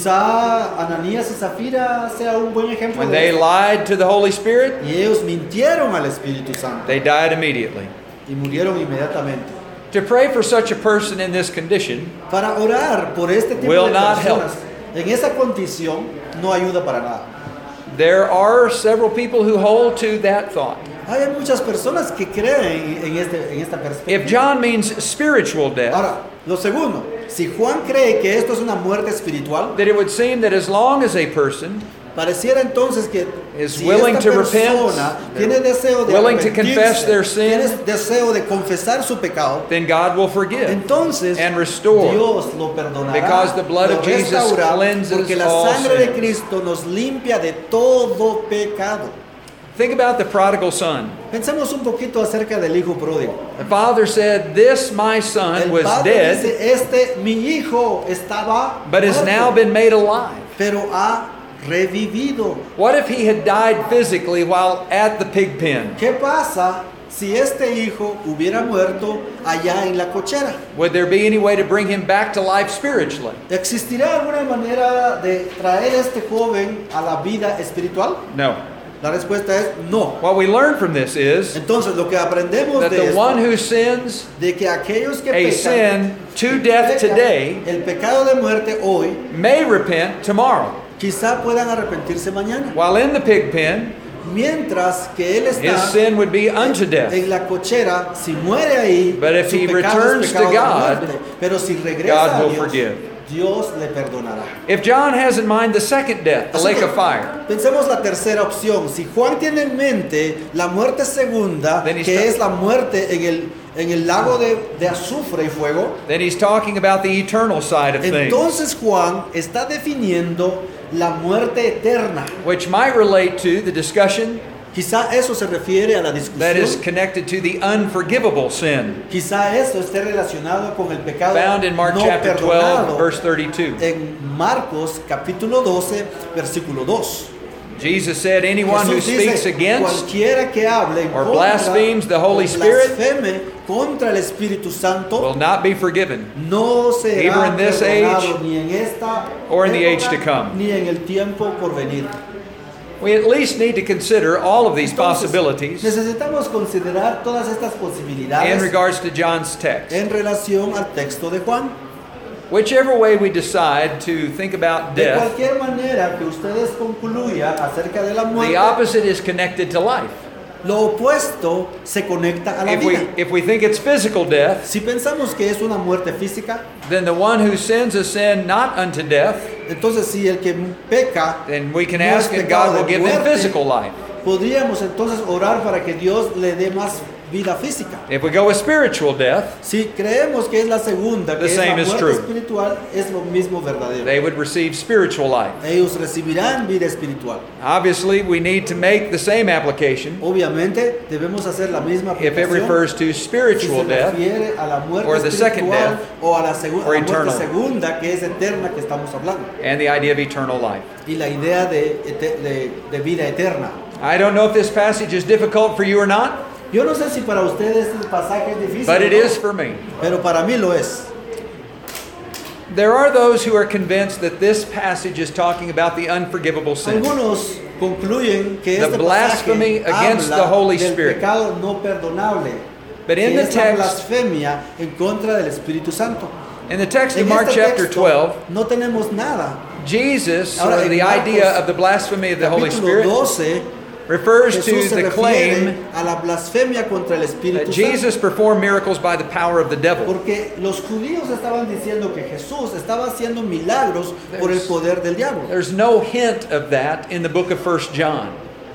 [SPEAKER 2] Quizá Ananías y Zafira sea un buen ejemplo
[SPEAKER 1] When
[SPEAKER 2] de
[SPEAKER 1] they
[SPEAKER 2] esto.
[SPEAKER 1] lied to the Holy Spirit,
[SPEAKER 2] Y ellos mintieron al Espíritu Santo
[SPEAKER 1] they died immediately.
[SPEAKER 2] y murieron inmediatamente.
[SPEAKER 1] To pray for such a person in this condition
[SPEAKER 2] Para orar por este tipo
[SPEAKER 1] Will
[SPEAKER 2] de
[SPEAKER 1] not
[SPEAKER 2] personas en esa condición no ayuda para nada.
[SPEAKER 1] There are several people who hold to that thought.
[SPEAKER 2] Hay muchas personas que creen en, este, en esta perspectiva.
[SPEAKER 1] If John means spiritual death,
[SPEAKER 2] Ahora, lo segundo, si Juan cree que esto es una muerte espiritual,
[SPEAKER 1] then it would seem that as long as a person
[SPEAKER 2] pareciera entonces que
[SPEAKER 1] is
[SPEAKER 2] si
[SPEAKER 1] willing
[SPEAKER 2] esta
[SPEAKER 1] to repent,
[SPEAKER 2] persona tiene deseo de
[SPEAKER 1] willing to
[SPEAKER 2] arrepentirse,
[SPEAKER 1] confess their sin,
[SPEAKER 2] tiene deseo de confesar su pecado,
[SPEAKER 1] then God will forgive
[SPEAKER 2] entonces
[SPEAKER 1] and restore.
[SPEAKER 2] Dios lo perdonará,
[SPEAKER 1] Because the blood
[SPEAKER 2] lo
[SPEAKER 1] of Jesus
[SPEAKER 2] restaurará,
[SPEAKER 1] cleanses
[SPEAKER 2] porque la
[SPEAKER 1] all
[SPEAKER 2] sangre de
[SPEAKER 1] sins.
[SPEAKER 2] Cristo nos limpia de todo pecado.
[SPEAKER 1] Think about the prodigal son.
[SPEAKER 2] Pensemos un poquito acerca del hijo pródigo.
[SPEAKER 1] The father said, "This my son
[SPEAKER 2] El
[SPEAKER 1] was
[SPEAKER 2] padre
[SPEAKER 1] dead,
[SPEAKER 2] dice, este mi hijo estaba
[SPEAKER 1] but has
[SPEAKER 2] muerto,
[SPEAKER 1] now been made alive."
[SPEAKER 2] pero ha revivido.
[SPEAKER 1] What if he had died physically while at the pig pen?
[SPEAKER 2] ¿Qué pasa si este hijo hubiera muerto allá en la cochera?
[SPEAKER 1] Would there be any way to bring him back to life spiritually?
[SPEAKER 2] ¿Existirá alguna manera de traer a este joven a la vida espiritual?
[SPEAKER 1] No.
[SPEAKER 2] La respuesta es no.
[SPEAKER 1] What we learn from this is
[SPEAKER 2] Entonces lo que aprendemos
[SPEAKER 1] that
[SPEAKER 2] de
[SPEAKER 1] the
[SPEAKER 2] esto,
[SPEAKER 1] one who sins
[SPEAKER 2] de que aquellos que
[SPEAKER 1] a
[SPEAKER 2] pecan,
[SPEAKER 1] sin to death
[SPEAKER 2] pecan
[SPEAKER 1] today
[SPEAKER 2] el pecado de muerte hoy,
[SPEAKER 1] may repent tomorrow.
[SPEAKER 2] quizá puedan arrepentirse mañana.
[SPEAKER 1] While in the pig pen,
[SPEAKER 2] Mientras que él
[SPEAKER 1] his
[SPEAKER 2] está
[SPEAKER 1] sin would be unto death.
[SPEAKER 2] en la cochera, si muere ahí,
[SPEAKER 1] But if
[SPEAKER 2] su
[SPEAKER 1] he
[SPEAKER 2] pecado
[SPEAKER 1] returns
[SPEAKER 2] es pecado
[SPEAKER 1] to
[SPEAKER 2] de
[SPEAKER 1] God,
[SPEAKER 2] muerte. Pero si regresa
[SPEAKER 1] God
[SPEAKER 2] a
[SPEAKER 1] will
[SPEAKER 2] Dios,
[SPEAKER 1] forgive.
[SPEAKER 2] Dios le perdonará.
[SPEAKER 1] If John has in mind the second death, the
[SPEAKER 2] Así
[SPEAKER 1] lake
[SPEAKER 2] que
[SPEAKER 1] of fire,
[SPEAKER 2] pensemos la tercera opción. Si Juan tiene en mente la muerte segunda,
[SPEAKER 1] Then he's
[SPEAKER 2] que
[SPEAKER 1] ta-
[SPEAKER 2] es la muerte en el, en el lago de, de azufre y fuego,
[SPEAKER 1] then he's talking about the eternal side of things,
[SPEAKER 2] entonces Juan está definiendo la muerte eterna.
[SPEAKER 1] which might relate to the discussion
[SPEAKER 2] Quizá eso se refiere a la
[SPEAKER 1] that is
[SPEAKER 2] discusión.
[SPEAKER 1] connected to the unforgivable sin,
[SPEAKER 2] Quizá esto esté relacionado con el pecado
[SPEAKER 1] found in Mark
[SPEAKER 2] no
[SPEAKER 1] chapter
[SPEAKER 2] perdonado
[SPEAKER 1] twelve, verse thirty-two.
[SPEAKER 2] en Marcos capítulo doce, versículo dos.
[SPEAKER 1] Jesus said, anyone who
[SPEAKER 2] Jesús
[SPEAKER 1] speaks
[SPEAKER 2] dice,
[SPEAKER 1] against
[SPEAKER 2] cualquiera que hable en
[SPEAKER 1] or
[SPEAKER 2] contra,
[SPEAKER 1] blasphemes the Holy
[SPEAKER 2] o
[SPEAKER 1] Spirit
[SPEAKER 2] blasfeme contra el Espíritu Santo,
[SPEAKER 1] will not be forgiven,
[SPEAKER 2] no será
[SPEAKER 1] either in this
[SPEAKER 2] perdonado
[SPEAKER 1] age
[SPEAKER 2] ni en esta
[SPEAKER 1] or in the
[SPEAKER 2] época,
[SPEAKER 1] age to come.
[SPEAKER 2] ni en el tiempo por venir.
[SPEAKER 1] We at least need to consider all of these
[SPEAKER 2] Entonces,
[SPEAKER 1] possibilities
[SPEAKER 2] necesitamos considerar todas estas
[SPEAKER 1] in
[SPEAKER 2] posibilidades
[SPEAKER 1] regards to John's text.
[SPEAKER 2] en relación al texto de Juan.
[SPEAKER 1] Whichever way we decide to think about
[SPEAKER 2] De
[SPEAKER 1] death,
[SPEAKER 2] cualquier manera que ustedes concluyan acerca de la
[SPEAKER 1] the
[SPEAKER 2] muerte,
[SPEAKER 1] opposite is connected to life.
[SPEAKER 2] lo opuesto se conecta a la
[SPEAKER 1] If we,
[SPEAKER 2] vida.
[SPEAKER 1] if we think it's physical death,
[SPEAKER 2] Si pensamos que es una muerte física,
[SPEAKER 1] then the one who sins a sin not unto death,
[SPEAKER 2] entonces si el que peca,
[SPEAKER 1] then we can
[SPEAKER 2] no es
[SPEAKER 1] ask and
[SPEAKER 2] pecado
[SPEAKER 1] God will
[SPEAKER 2] de
[SPEAKER 1] give them
[SPEAKER 2] muerte,
[SPEAKER 1] physical life.
[SPEAKER 2] podríamos entonces orar para que Dios le dé más vida física.
[SPEAKER 1] If we go with spiritual death,
[SPEAKER 2] Si creemos que es la segunda, que
[SPEAKER 1] The
[SPEAKER 2] es la
[SPEAKER 1] same is
[SPEAKER 2] muerte
[SPEAKER 1] true.
[SPEAKER 2] espiritual, es lo mismo verdadero.
[SPEAKER 1] they would receive spiritual life.
[SPEAKER 2] Ellos recibirán vida espiritual.
[SPEAKER 1] Obviously, we need to make the same application
[SPEAKER 2] Obviamente debemos hacer la misma
[SPEAKER 1] if it
[SPEAKER 2] aplicación
[SPEAKER 1] refers to
[SPEAKER 2] si se
[SPEAKER 1] spiritual death
[SPEAKER 2] refiere a la muerte
[SPEAKER 1] or the second
[SPEAKER 2] espiritual
[SPEAKER 1] death
[SPEAKER 2] o a la, segu-
[SPEAKER 1] or
[SPEAKER 2] a la muerte
[SPEAKER 1] eternal.
[SPEAKER 2] segunda, que es eterna, que estamos hablando,
[SPEAKER 1] and the idea of eternal life.
[SPEAKER 2] y la idea de, ete- de- de vida eterna.
[SPEAKER 1] I don't know if this passage is difficult for you or not,
[SPEAKER 2] Yo no sé si para ustedes este pasaje es difícil,
[SPEAKER 1] but it
[SPEAKER 2] o no,
[SPEAKER 1] is for me.
[SPEAKER 2] pero para mí lo es.
[SPEAKER 1] There are those who are convinced that this passage is talking about the unforgivable sin.
[SPEAKER 2] Algunos concluyen que
[SPEAKER 1] The
[SPEAKER 2] este
[SPEAKER 1] blasphemy
[SPEAKER 2] pasaje
[SPEAKER 1] against
[SPEAKER 2] habla
[SPEAKER 1] the Holy
[SPEAKER 2] del
[SPEAKER 1] Spirit.
[SPEAKER 2] pecado no perdonable,
[SPEAKER 1] But in
[SPEAKER 2] que
[SPEAKER 1] the
[SPEAKER 2] es la
[SPEAKER 1] text,
[SPEAKER 2] blasfemia en contra del Espíritu Santo.
[SPEAKER 1] in the text of
[SPEAKER 2] En
[SPEAKER 1] Mark
[SPEAKER 2] este
[SPEAKER 1] chapter
[SPEAKER 2] texto
[SPEAKER 1] twelve,
[SPEAKER 2] no tenemos nada.
[SPEAKER 1] Jesus,
[SPEAKER 2] Ahora,
[SPEAKER 1] or
[SPEAKER 2] en
[SPEAKER 1] the
[SPEAKER 2] Marcos,
[SPEAKER 1] idea of the blasphemy of the Holy
[SPEAKER 2] Capítulo
[SPEAKER 1] Spirit,
[SPEAKER 2] doce,
[SPEAKER 1] refers to
[SPEAKER 2] Jesús se
[SPEAKER 1] the
[SPEAKER 2] refiere
[SPEAKER 1] claim
[SPEAKER 2] a la blasfemia contra el
[SPEAKER 1] that
[SPEAKER 2] Espíritu
[SPEAKER 1] Jesus
[SPEAKER 2] Santo.
[SPEAKER 1] performed miracles by the power of the devil.
[SPEAKER 2] Porque los judíos estaban diciendo que Jesús estaba haciendo milagros por el
[SPEAKER 1] There's-
[SPEAKER 2] poder del diablo.
[SPEAKER 1] There's no hint of that in the book of First John.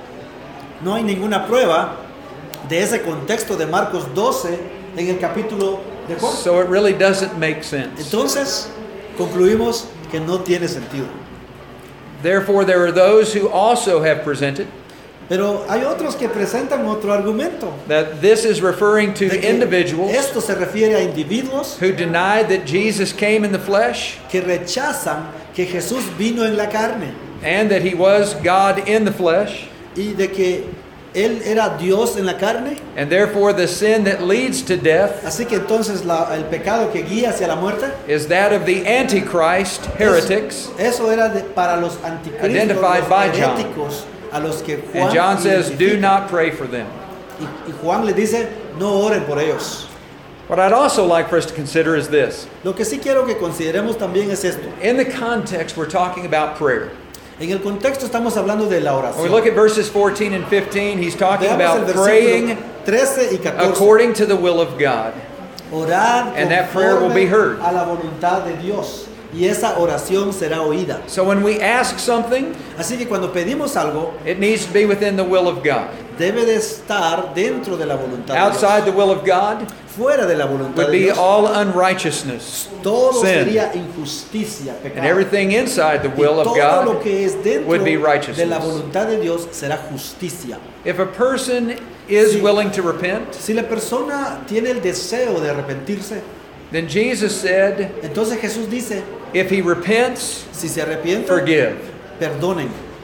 [SPEAKER 2] No hay ninguna prueba de ese contexto de Marcos doce en el capítulo de Juan.
[SPEAKER 1] So it really doesn't make sense.
[SPEAKER 2] Entonces, concluimos que no tiene sentido.
[SPEAKER 1] Therefore, there are those who also have presented
[SPEAKER 2] Pero hay otros que presentan otro argumento.
[SPEAKER 1] that this is referring to
[SPEAKER 2] De que
[SPEAKER 1] individuals
[SPEAKER 2] esto se refiere a individuos
[SPEAKER 1] who denied that Jesus came in the flesh
[SPEAKER 2] que rechazan que Jesús vino en la carne
[SPEAKER 1] and that he was God in the flesh,
[SPEAKER 2] y de que Él era Dios en la carne.
[SPEAKER 1] and therefore the sin that leads to death
[SPEAKER 2] Así que entonces la- el pecado que guía hacia la muerte,
[SPEAKER 1] is that of the Antichrist, heretics.
[SPEAKER 2] eso, eso era de- para los anticristos,
[SPEAKER 1] Identified
[SPEAKER 2] los
[SPEAKER 1] by John.
[SPEAKER 2] heréticos, a los que Juan
[SPEAKER 1] And John says, do
[SPEAKER 2] identifica.
[SPEAKER 1] not pray for them.
[SPEAKER 2] Y, y Juan le dice, no oren por ellos.
[SPEAKER 1] What I'd also like for us to consider is this.
[SPEAKER 2] Lo que sí quiero que consideremos también es esto.
[SPEAKER 1] In the context, we're talking about prayer.
[SPEAKER 2] En el contexto estamos hablando de la
[SPEAKER 1] When we
[SPEAKER 2] oración.
[SPEAKER 1] look at verses fourteen and fifteen, he's talking
[SPEAKER 2] Veamos el
[SPEAKER 1] about
[SPEAKER 2] versículo
[SPEAKER 1] praying
[SPEAKER 2] trece y catorce.
[SPEAKER 1] according to the will of God.
[SPEAKER 2] Orar
[SPEAKER 1] And that prayer will be heard.
[SPEAKER 2] conforme a la voluntad de Dios. Y esa oración será oída.
[SPEAKER 1] So when we ask something,
[SPEAKER 2] Así que cuando pedimos algo,
[SPEAKER 1] it needs to be within the will of God.
[SPEAKER 2] debe de estar dentro de la voluntad
[SPEAKER 1] Outside
[SPEAKER 2] de
[SPEAKER 1] the will of God
[SPEAKER 2] Dios. Fuera de la voluntad
[SPEAKER 1] would
[SPEAKER 2] de
[SPEAKER 1] be
[SPEAKER 2] Dios,
[SPEAKER 1] all unrighteousness,
[SPEAKER 2] todo
[SPEAKER 1] sin.
[SPEAKER 2] sería injusticia, pecado.
[SPEAKER 1] And everything inside the
[SPEAKER 2] Y
[SPEAKER 1] will of
[SPEAKER 2] todo lo
[SPEAKER 1] God.
[SPEAKER 2] que es dentro
[SPEAKER 1] would be
[SPEAKER 2] de
[SPEAKER 1] righteousness.
[SPEAKER 2] la voluntad de Dios será justicia.
[SPEAKER 1] If a person is
[SPEAKER 2] Sí.
[SPEAKER 1] willing to repent,
[SPEAKER 2] Si la persona tiene el deseo de arrepentirse,
[SPEAKER 1] then Jesus said,
[SPEAKER 2] entonces Jesús dice,
[SPEAKER 1] if he repents,
[SPEAKER 2] si se arrepiente,
[SPEAKER 1] forgive.
[SPEAKER 2] perdonen.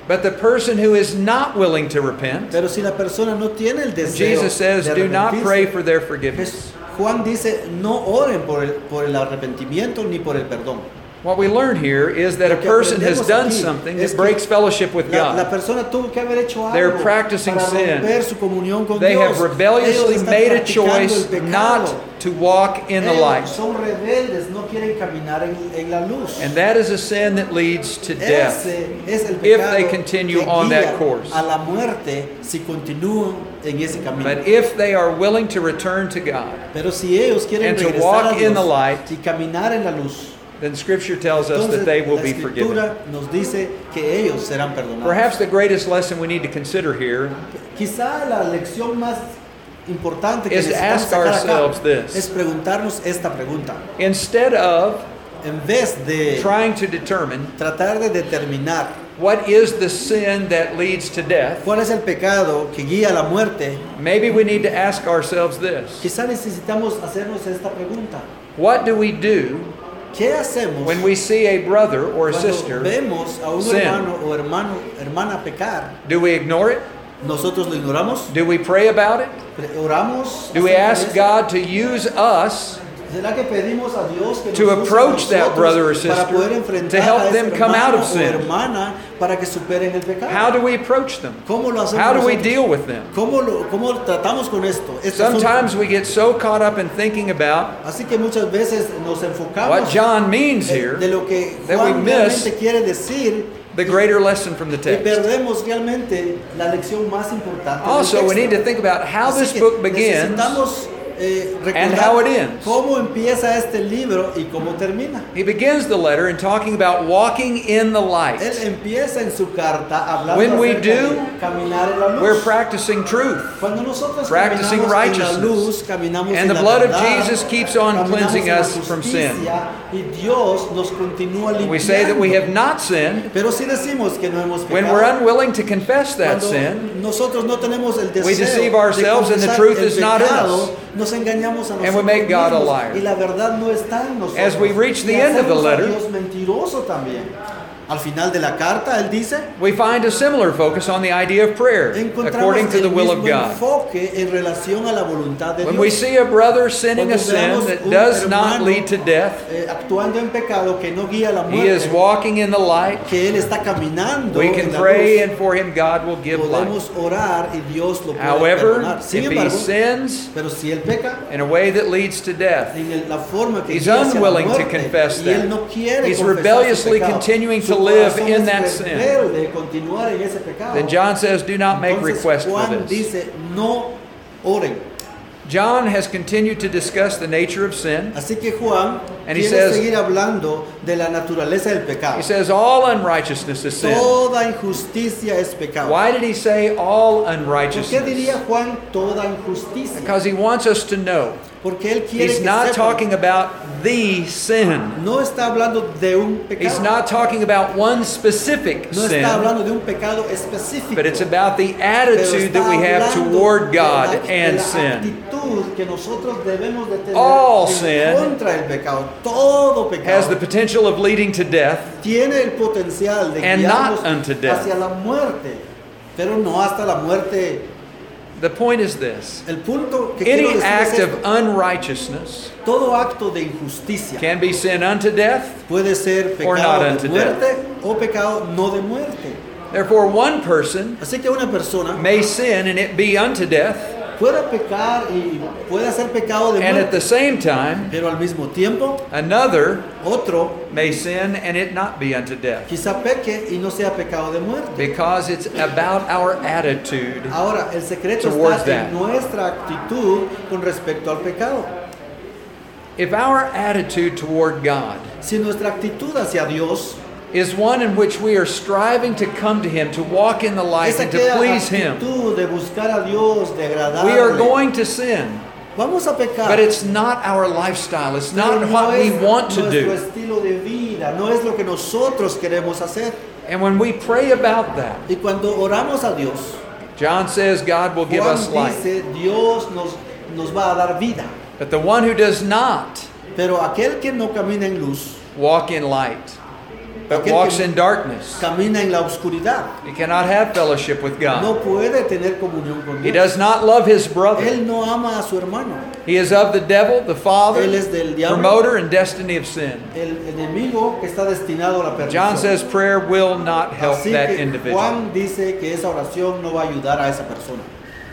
[SPEAKER 1] But the person who is not willing to repent,
[SPEAKER 2] Pero si la persona no tiene el deseo
[SPEAKER 1] Jesus says,
[SPEAKER 2] de
[SPEAKER 1] do not
[SPEAKER 2] arrepentirse,
[SPEAKER 1] pray for their
[SPEAKER 2] pues,
[SPEAKER 1] forgiveness.
[SPEAKER 2] Juan dice, no oren por el, por el arrepentimiento ni por el perdón.
[SPEAKER 1] What we learn here is that a
[SPEAKER 2] Lo que
[SPEAKER 1] person has
[SPEAKER 2] aprendemos
[SPEAKER 1] done
[SPEAKER 2] aquí
[SPEAKER 1] something
[SPEAKER 2] es
[SPEAKER 1] that
[SPEAKER 2] que
[SPEAKER 1] breaks fellowship with
[SPEAKER 2] La, la
[SPEAKER 1] God.
[SPEAKER 2] persona tuvo que haber hecho algo
[SPEAKER 1] They're practicing
[SPEAKER 2] para
[SPEAKER 1] sin.
[SPEAKER 2] romper su comunión con
[SPEAKER 1] They
[SPEAKER 2] Dios.
[SPEAKER 1] have rebelliously
[SPEAKER 2] Ellos están
[SPEAKER 1] made a
[SPEAKER 2] practicando
[SPEAKER 1] choice
[SPEAKER 2] el pecado.
[SPEAKER 1] not to walk in the
[SPEAKER 2] Ellos
[SPEAKER 1] light.
[SPEAKER 2] son rebeldes, no quieren caminar en, en la luz.
[SPEAKER 1] And that is a sin that leads to death.
[SPEAKER 2] Ese es el
[SPEAKER 1] if
[SPEAKER 2] pecado
[SPEAKER 1] they continue
[SPEAKER 2] que
[SPEAKER 1] on
[SPEAKER 2] guía
[SPEAKER 1] that course.
[SPEAKER 2] a la muerte si continúan en ese camino.
[SPEAKER 1] But if they are willing to return to God,
[SPEAKER 2] Pero si ellos quieren
[SPEAKER 1] and to
[SPEAKER 2] regresar
[SPEAKER 1] walk
[SPEAKER 2] a Dios
[SPEAKER 1] in the light,
[SPEAKER 2] y caminar en la luz,
[SPEAKER 1] then Scripture tells us
[SPEAKER 2] entonces
[SPEAKER 1] that they will
[SPEAKER 2] la
[SPEAKER 1] be forgiven.
[SPEAKER 2] Escritura nos dice que ellos serán perdonados.
[SPEAKER 1] Perhaps the greatest lesson we need to consider here
[SPEAKER 2] Quizá la lección más importante que
[SPEAKER 1] is to
[SPEAKER 2] necesitamos
[SPEAKER 1] ask
[SPEAKER 2] sacar
[SPEAKER 1] ourselves
[SPEAKER 2] acá
[SPEAKER 1] this.
[SPEAKER 2] es preguntarnos esta pregunta.
[SPEAKER 1] instead of
[SPEAKER 2] En vez de
[SPEAKER 1] trying to determine
[SPEAKER 2] tratar de determinar
[SPEAKER 1] what is the sin that leads to death,
[SPEAKER 2] cuál es el pecado que guía a la muerte,
[SPEAKER 1] maybe we need to ask ourselves this.
[SPEAKER 2] quizá necesitamos hacernos esta pregunta.
[SPEAKER 1] What do we do
[SPEAKER 2] ¿Qué hacemos
[SPEAKER 1] when we see a brother or a
[SPEAKER 2] cuando
[SPEAKER 1] sister?
[SPEAKER 2] vemos a un
[SPEAKER 1] sin?
[SPEAKER 2] hermano o hermano, hermana pecar?
[SPEAKER 1] Do we ignore it?
[SPEAKER 2] ¿Nosotros lo ignoramos?
[SPEAKER 1] Do we pray about it?
[SPEAKER 2] ¿Oramos?
[SPEAKER 1] Do we
[SPEAKER 2] acerca de
[SPEAKER 1] ask
[SPEAKER 2] eso?
[SPEAKER 1] God to use us
[SPEAKER 2] ¿Será que pedimos a Dios que
[SPEAKER 1] to
[SPEAKER 2] nos use a
[SPEAKER 1] approach that
[SPEAKER 2] nosotros
[SPEAKER 1] brother or
[SPEAKER 2] para
[SPEAKER 1] sister
[SPEAKER 2] poder enfrentar
[SPEAKER 1] to help
[SPEAKER 2] a ese
[SPEAKER 1] them come out
[SPEAKER 2] hermano
[SPEAKER 1] of sin?
[SPEAKER 2] o hermana para que superen el pecado?
[SPEAKER 1] How do we approach them?
[SPEAKER 2] ¿Cómo lo hacemos
[SPEAKER 1] How do we
[SPEAKER 2] nosotros?
[SPEAKER 1] deal with them?
[SPEAKER 2] ¿Cómo, lo, ¿Cómo tratamos con esto? Este
[SPEAKER 1] Sometimes
[SPEAKER 2] asunto.
[SPEAKER 1] we get so caught up in thinking about
[SPEAKER 2] Así que muchas veces nos enfocamos
[SPEAKER 1] what John means
[SPEAKER 2] de,
[SPEAKER 1] here,
[SPEAKER 2] de lo que
[SPEAKER 1] that we
[SPEAKER 2] Juan
[SPEAKER 1] miss
[SPEAKER 2] realmente quiere decir
[SPEAKER 1] the greater lesson from the
[SPEAKER 2] y
[SPEAKER 1] text.
[SPEAKER 2] perdemos realmente la lección más importante del
[SPEAKER 1] Also, we
[SPEAKER 2] texto.
[SPEAKER 1] need to think about how
[SPEAKER 2] Así
[SPEAKER 1] this
[SPEAKER 2] que
[SPEAKER 1] book begins
[SPEAKER 2] necesitamos eh,
[SPEAKER 1] and
[SPEAKER 2] recordar
[SPEAKER 1] how it ends.
[SPEAKER 2] cómo empieza este libro y cómo termina.
[SPEAKER 1] He begins the letter in talking about walking in the
[SPEAKER 2] Él
[SPEAKER 1] light.
[SPEAKER 2] empieza en su carta hablando
[SPEAKER 1] When we
[SPEAKER 2] acerca
[SPEAKER 1] do,
[SPEAKER 2] de caminar en la luz.
[SPEAKER 1] We're practicing truth.
[SPEAKER 2] Cuando nosotros
[SPEAKER 1] practicing
[SPEAKER 2] caminamos en la
[SPEAKER 1] righteousness.
[SPEAKER 2] luz, caminamos
[SPEAKER 1] And
[SPEAKER 2] en
[SPEAKER 1] the
[SPEAKER 2] la
[SPEAKER 1] blood of
[SPEAKER 2] verdad,
[SPEAKER 1] Jesus keeps on
[SPEAKER 2] caminamos
[SPEAKER 1] cleansing
[SPEAKER 2] en la
[SPEAKER 1] us from sin.
[SPEAKER 2] justicia, y Dios nos continúa limpiando.
[SPEAKER 1] We say that we have not sinned
[SPEAKER 2] Pero si decimos que no hemos
[SPEAKER 1] when
[SPEAKER 2] pecado,
[SPEAKER 1] we're unwilling to confess that
[SPEAKER 2] cuando
[SPEAKER 1] sin,
[SPEAKER 2] nosotros no tenemos el deseo
[SPEAKER 1] we deceive
[SPEAKER 2] de
[SPEAKER 1] ourselves and the
[SPEAKER 2] confesar
[SPEAKER 1] truth
[SPEAKER 2] el
[SPEAKER 1] is not in
[SPEAKER 2] pecado,
[SPEAKER 1] us.
[SPEAKER 2] nos engañamos a nosotros
[SPEAKER 1] And we make God a
[SPEAKER 2] mismos,
[SPEAKER 1] liar.
[SPEAKER 2] y la verdad no está en nosotros.
[SPEAKER 1] As we reach the
[SPEAKER 2] Y
[SPEAKER 1] end of the
[SPEAKER 2] hacemos a
[SPEAKER 1] letter,
[SPEAKER 2] Dios mentiroso también. Al final de la carta él dice,
[SPEAKER 1] we find a similar focus on the idea of prayer,
[SPEAKER 2] encontramos
[SPEAKER 1] according to
[SPEAKER 2] el
[SPEAKER 1] the will of
[SPEAKER 2] mismo
[SPEAKER 1] God.
[SPEAKER 2] enfoque en relación a la voluntad de
[SPEAKER 1] When
[SPEAKER 2] Dios.
[SPEAKER 1] we see a brother sinning
[SPEAKER 2] Cuando
[SPEAKER 1] a sin
[SPEAKER 2] veamos
[SPEAKER 1] that
[SPEAKER 2] un
[SPEAKER 1] does not
[SPEAKER 2] hermano,
[SPEAKER 1] lead to death,
[SPEAKER 2] eh, actuando en pecado que no guía a la
[SPEAKER 1] he is
[SPEAKER 2] muerte,
[SPEAKER 1] walking in the light.
[SPEAKER 2] que él está caminando
[SPEAKER 1] We
[SPEAKER 2] en
[SPEAKER 1] can
[SPEAKER 2] la
[SPEAKER 1] pray,
[SPEAKER 2] luz,
[SPEAKER 1] and for him God will give light.
[SPEAKER 2] podemos orar y Dios lo puede
[SPEAKER 1] However,
[SPEAKER 2] perdonar. Sin
[SPEAKER 1] if he
[SPEAKER 2] embargo,
[SPEAKER 1] sins
[SPEAKER 2] pero si él peca
[SPEAKER 1] in a way that leads to death,
[SPEAKER 2] en el- la forma que
[SPEAKER 1] he's
[SPEAKER 2] guía hacia la
[SPEAKER 1] unwilling to
[SPEAKER 2] muerte,
[SPEAKER 1] confess
[SPEAKER 2] y él
[SPEAKER 1] that.
[SPEAKER 2] no quiere
[SPEAKER 1] He's
[SPEAKER 2] confesar su
[SPEAKER 1] rebelliously
[SPEAKER 2] pecado,
[SPEAKER 1] continuing
[SPEAKER 2] su
[SPEAKER 1] to live
[SPEAKER 2] corazón
[SPEAKER 1] in
[SPEAKER 2] es
[SPEAKER 1] that sin.
[SPEAKER 2] rebelde, continuar en ese pecado.
[SPEAKER 1] Then John says, do not make
[SPEAKER 2] Entonces,
[SPEAKER 1] request for
[SPEAKER 2] Juan
[SPEAKER 1] this.
[SPEAKER 2] dice, no oren.
[SPEAKER 1] John has continued to discuss the nature of sin.
[SPEAKER 2] Así que Juan
[SPEAKER 1] And he
[SPEAKER 2] quiere
[SPEAKER 1] says-
[SPEAKER 2] seguir hablando de la naturaleza del pecado.
[SPEAKER 1] He says all unrighteousness is sin.
[SPEAKER 2] Toda injusticia es pecado.
[SPEAKER 1] Why did he say all
[SPEAKER 2] ¿Por qué
[SPEAKER 1] unrighteousness?
[SPEAKER 2] diría Juan toda injusticia?
[SPEAKER 1] Because he wants us to know.
[SPEAKER 2] Porque él quiere
[SPEAKER 1] He's
[SPEAKER 2] que
[SPEAKER 1] not
[SPEAKER 2] sepan,
[SPEAKER 1] talking about the sin.
[SPEAKER 2] no está hablando de un
[SPEAKER 1] He's
[SPEAKER 2] pecado.
[SPEAKER 1] not talking about one specific
[SPEAKER 2] No está
[SPEAKER 1] sin,
[SPEAKER 2] hablando de un pecado específico.
[SPEAKER 1] but it's about the
[SPEAKER 2] pero
[SPEAKER 1] attitude
[SPEAKER 2] está
[SPEAKER 1] that we have
[SPEAKER 2] hablando
[SPEAKER 1] toward
[SPEAKER 2] de la-
[SPEAKER 1] God
[SPEAKER 2] de
[SPEAKER 1] and
[SPEAKER 2] la
[SPEAKER 1] sin.
[SPEAKER 2] actitud que nosotros debemos de tener
[SPEAKER 1] All
[SPEAKER 2] en
[SPEAKER 1] sin
[SPEAKER 2] contra del pecado. Todo
[SPEAKER 1] Has
[SPEAKER 2] pecado
[SPEAKER 1] the potential of leading to death,
[SPEAKER 2] tiene el potencial de
[SPEAKER 1] and
[SPEAKER 2] guiarnos
[SPEAKER 1] not unto death.
[SPEAKER 2] hacia la muerte, pero no hasta la muerte.
[SPEAKER 1] The point is this.
[SPEAKER 2] El punto que quiero
[SPEAKER 1] Any
[SPEAKER 2] decir
[SPEAKER 1] act
[SPEAKER 2] es
[SPEAKER 1] of
[SPEAKER 2] esto.
[SPEAKER 1] unrighteousness
[SPEAKER 2] Todo acto de injusticia
[SPEAKER 1] can be sin unto death.
[SPEAKER 2] puede ser
[SPEAKER 1] or not
[SPEAKER 2] pecado
[SPEAKER 1] unto
[SPEAKER 2] de muerte o pecado no de muerte.
[SPEAKER 1] Therefore, one person
[SPEAKER 2] Así que una persona
[SPEAKER 1] may sin and it be unto death,
[SPEAKER 2] puede pecar y puede hacer pecado de
[SPEAKER 1] and at
[SPEAKER 2] muerte,
[SPEAKER 1] the same time,
[SPEAKER 2] pero al mismo tiempo
[SPEAKER 1] another
[SPEAKER 2] otro
[SPEAKER 1] may sin and it not be unto death.
[SPEAKER 2] quizá peque y no sea pecado de muerte.
[SPEAKER 1] Because it's about our attitude.
[SPEAKER 2] Ahora, el secreto
[SPEAKER 1] Towards
[SPEAKER 2] está
[SPEAKER 1] that.
[SPEAKER 2] en nuestra actitud con respecto al pecado.
[SPEAKER 1] If our attitude toward God
[SPEAKER 2] Si nuestra actitud hacia Dios
[SPEAKER 1] is one in which we are striving to come to Him, to walk in the light,
[SPEAKER 2] es
[SPEAKER 1] and to
[SPEAKER 2] aquella
[SPEAKER 1] please Him,
[SPEAKER 2] actitud de buscar a Dios, de agradarle,
[SPEAKER 1] we are going to sin.
[SPEAKER 2] vamos a pecar.
[SPEAKER 1] But it's not our lifestyle. It's
[SPEAKER 2] pero
[SPEAKER 1] not
[SPEAKER 2] no
[SPEAKER 1] what we
[SPEAKER 2] es
[SPEAKER 1] want to
[SPEAKER 2] nuestro
[SPEAKER 1] do.
[SPEAKER 2] estilo de vida, no es lo que nosotros queremos hacer.
[SPEAKER 1] And when we pray about that,
[SPEAKER 2] Y cuando oramos a Dios,
[SPEAKER 1] John says God will give
[SPEAKER 2] Juan
[SPEAKER 1] us light.
[SPEAKER 2] dice, Dios nos, nos va a dar vida.
[SPEAKER 1] But the one who does not
[SPEAKER 2] Pero aquel que no camina en luz,
[SPEAKER 1] walk in light but
[SPEAKER 2] aquel
[SPEAKER 1] walks
[SPEAKER 2] que
[SPEAKER 1] in darkness.
[SPEAKER 2] camina en la oscuridad.
[SPEAKER 1] He cannot have fellowship with God.
[SPEAKER 2] No puede tener comunión con
[SPEAKER 1] He
[SPEAKER 2] Dios.
[SPEAKER 1] does not love his brother.
[SPEAKER 2] Él no ama a su hermano.
[SPEAKER 1] He is of the devil, the
[SPEAKER 2] Él
[SPEAKER 1] father,
[SPEAKER 2] es del diablo,
[SPEAKER 1] promoter, and destiny of sin.
[SPEAKER 2] el enemigo que está destinado a la perdición.
[SPEAKER 1] John says prayer will not help
[SPEAKER 2] Así
[SPEAKER 1] that
[SPEAKER 2] que
[SPEAKER 1] individual.
[SPEAKER 2] Juan dice que esa oración no va a ayudar a esa persona.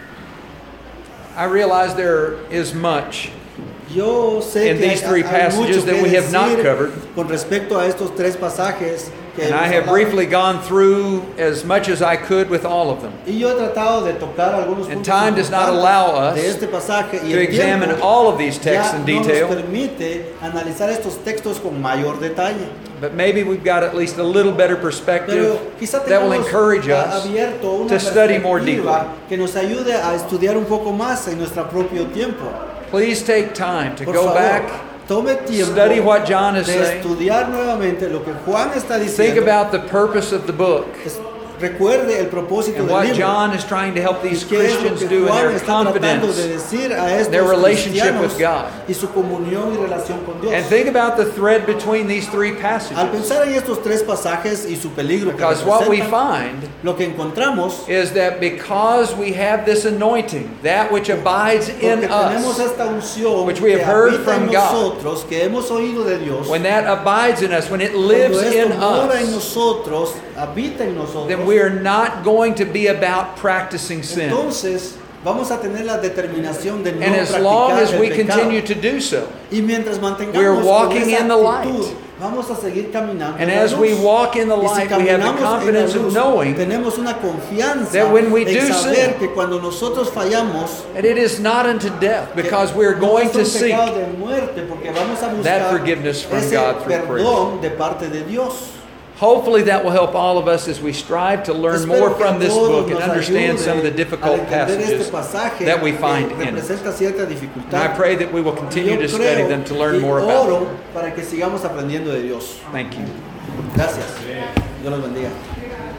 [SPEAKER 1] I realize there is much
[SPEAKER 2] Yo sé
[SPEAKER 1] in
[SPEAKER 2] que
[SPEAKER 1] these
[SPEAKER 2] hay,
[SPEAKER 1] three
[SPEAKER 2] hay
[SPEAKER 1] passages
[SPEAKER 2] mucho
[SPEAKER 1] that
[SPEAKER 2] que
[SPEAKER 1] we have not
[SPEAKER 2] decir
[SPEAKER 1] covered.
[SPEAKER 2] con respecto a estos tres pasajes que
[SPEAKER 1] And
[SPEAKER 2] hemos
[SPEAKER 1] I have
[SPEAKER 2] hablado.
[SPEAKER 1] briefly gone through as much as I could with all of them.
[SPEAKER 2] Y yo he tratado de tocar algunos
[SPEAKER 1] And
[SPEAKER 2] puntos
[SPEAKER 1] time does not
[SPEAKER 2] importantes
[SPEAKER 1] allow us
[SPEAKER 2] de este pasaje y
[SPEAKER 1] to
[SPEAKER 2] el
[SPEAKER 1] examine
[SPEAKER 2] tiempo
[SPEAKER 1] all of these texts
[SPEAKER 2] ya
[SPEAKER 1] in
[SPEAKER 2] no nos
[SPEAKER 1] detail.
[SPEAKER 2] permite analizar estos textos con mayor detalle.
[SPEAKER 1] But maybe we've got at least a little better perspective
[SPEAKER 2] Pero quizá
[SPEAKER 1] that will
[SPEAKER 2] tengamos
[SPEAKER 1] encourage
[SPEAKER 2] a-
[SPEAKER 1] us
[SPEAKER 2] abierto una
[SPEAKER 1] to study more deeply.
[SPEAKER 2] perspectiva que nos ayude a estudiar un poco más en nuestro propio tiempo.
[SPEAKER 1] Please take time to
[SPEAKER 2] Por
[SPEAKER 1] go
[SPEAKER 2] favor,
[SPEAKER 1] back,
[SPEAKER 2] tome tiempo
[SPEAKER 1] study what John is
[SPEAKER 2] de
[SPEAKER 1] saying,
[SPEAKER 2] estudiar nuevamente lo que Juan está
[SPEAKER 1] think
[SPEAKER 2] diciendo.
[SPEAKER 1] about the purpose of the book
[SPEAKER 2] Es- recuerde el propósito
[SPEAKER 1] and
[SPEAKER 2] del
[SPEAKER 1] what
[SPEAKER 2] libro.
[SPEAKER 1] John is trying to help
[SPEAKER 2] Y
[SPEAKER 1] these
[SPEAKER 2] qué es lo
[SPEAKER 1] Christians
[SPEAKER 2] que
[SPEAKER 1] do in
[SPEAKER 2] Juan
[SPEAKER 1] their
[SPEAKER 2] está tratando de
[SPEAKER 1] confidence
[SPEAKER 2] decir a estos
[SPEAKER 1] their relationship
[SPEAKER 2] cristianos
[SPEAKER 1] with God.
[SPEAKER 2] y su comunión y relación con Dios.
[SPEAKER 1] and think about the thread between these three
[SPEAKER 2] Al
[SPEAKER 1] passages.
[SPEAKER 2] pensar en estos tres pasajes y su peligro que
[SPEAKER 1] Because what we
[SPEAKER 2] representan,
[SPEAKER 1] find
[SPEAKER 2] lo que encontramos
[SPEAKER 1] is that because we have this anointing, that which abides in
[SPEAKER 2] porque tenemos
[SPEAKER 1] us,
[SPEAKER 2] esta unción
[SPEAKER 1] which we
[SPEAKER 2] que
[SPEAKER 1] have heard
[SPEAKER 2] habita
[SPEAKER 1] from
[SPEAKER 2] en
[SPEAKER 1] God.
[SPEAKER 2] nosotros, que hemos oído de Dios,
[SPEAKER 1] when that abides in us, when it
[SPEAKER 2] cuando
[SPEAKER 1] lives
[SPEAKER 2] esto
[SPEAKER 1] in
[SPEAKER 2] mora en
[SPEAKER 1] us,
[SPEAKER 2] nosotros, habita en nosotros,
[SPEAKER 1] then we are not going to be about practicing sin.
[SPEAKER 2] entonces vamos a tener la determinación de no
[SPEAKER 1] And as long
[SPEAKER 2] practicar
[SPEAKER 1] as
[SPEAKER 2] el
[SPEAKER 1] we
[SPEAKER 2] pecado.
[SPEAKER 1] continue to do so,
[SPEAKER 2] Y mientras mantengamos
[SPEAKER 1] we are
[SPEAKER 2] con
[SPEAKER 1] walking
[SPEAKER 2] esa
[SPEAKER 1] in the
[SPEAKER 2] actitud,
[SPEAKER 1] light.
[SPEAKER 2] vamos a seguir caminando
[SPEAKER 1] and
[SPEAKER 2] en la
[SPEAKER 1] as we
[SPEAKER 2] luz.
[SPEAKER 1] walk in the
[SPEAKER 2] Y si
[SPEAKER 1] light, we have the
[SPEAKER 2] caminamos en la
[SPEAKER 1] confidence of
[SPEAKER 2] luz,
[SPEAKER 1] knowing
[SPEAKER 2] tenemos una confianza
[SPEAKER 1] that when we
[SPEAKER 2] en
[SPEAKER 1] do
[SPEAKER 2] saber
[SPEAKER 1] sin,
[SPEAKER 2] que cuando nosotros fallamos,
[SPEAKER 1] that it is not unto death,
[SPEAKER 2] que
[SPEAKER 1] because we are
[SPEAKER 2] no
[SPEAKER 1] going
[SPEAKER 2] es
[SPEAKER 1] to
[SPEAKER 2] un
[SPEAKER 1] seek
[SPEAKER 2] pecado de muerte, porque vamos a buscar
[SPEAKER 1] that forgiveness from
[SPEAKER 2] ese
[SPEAKER 1] God through
[SPEAKER 2] perdón de parte de Dios.
[SPEAKER 1] Hopefully that will help all of us as we strive to learn
[SPEAKER 2] Espero
[SPEAKER 1] more
[SPEAKER 2] que
[SPEAKER 1] from this
[SPEAKER 2] todos
[SPEAKER 1] book and
[SPEAKER 2] nos
[SPEAKER 1] understand
[SPEAKER 2] ayude
[SPEAKER 1] some of the
[SPEAKER 2] al
[SPEAKER 1] difficult
[SPEAKER 2] entender este
[SPEAKER 1] passages
[SPEAKER 2] pasaje
[SPEAKER 1] that we
[SPEAKER 2] que
[SPEAKER 1] find in it.
[SPEAKER 2] representa cierta
[SPEAKER 1] And I
[SPEAKER 2] dificultad.
[SPEAKER 1] pray that we will continue
[SPEAKER 2] Yo
[SPEAKER 1] to study
[SPEAKER 2] creo
[SPEAKER 1] them to learn
[SPEAKER 2] y
[SPEAKER 1] more about
[SPEAKER 2] oro
[SPEAKER 1] them.
[SPEAKER 2] para que sigamos aprendiendo de Dios.
[SPEAKER 1] Thank you.
[SPEAKER 2] Gracias. Dios los bendiga.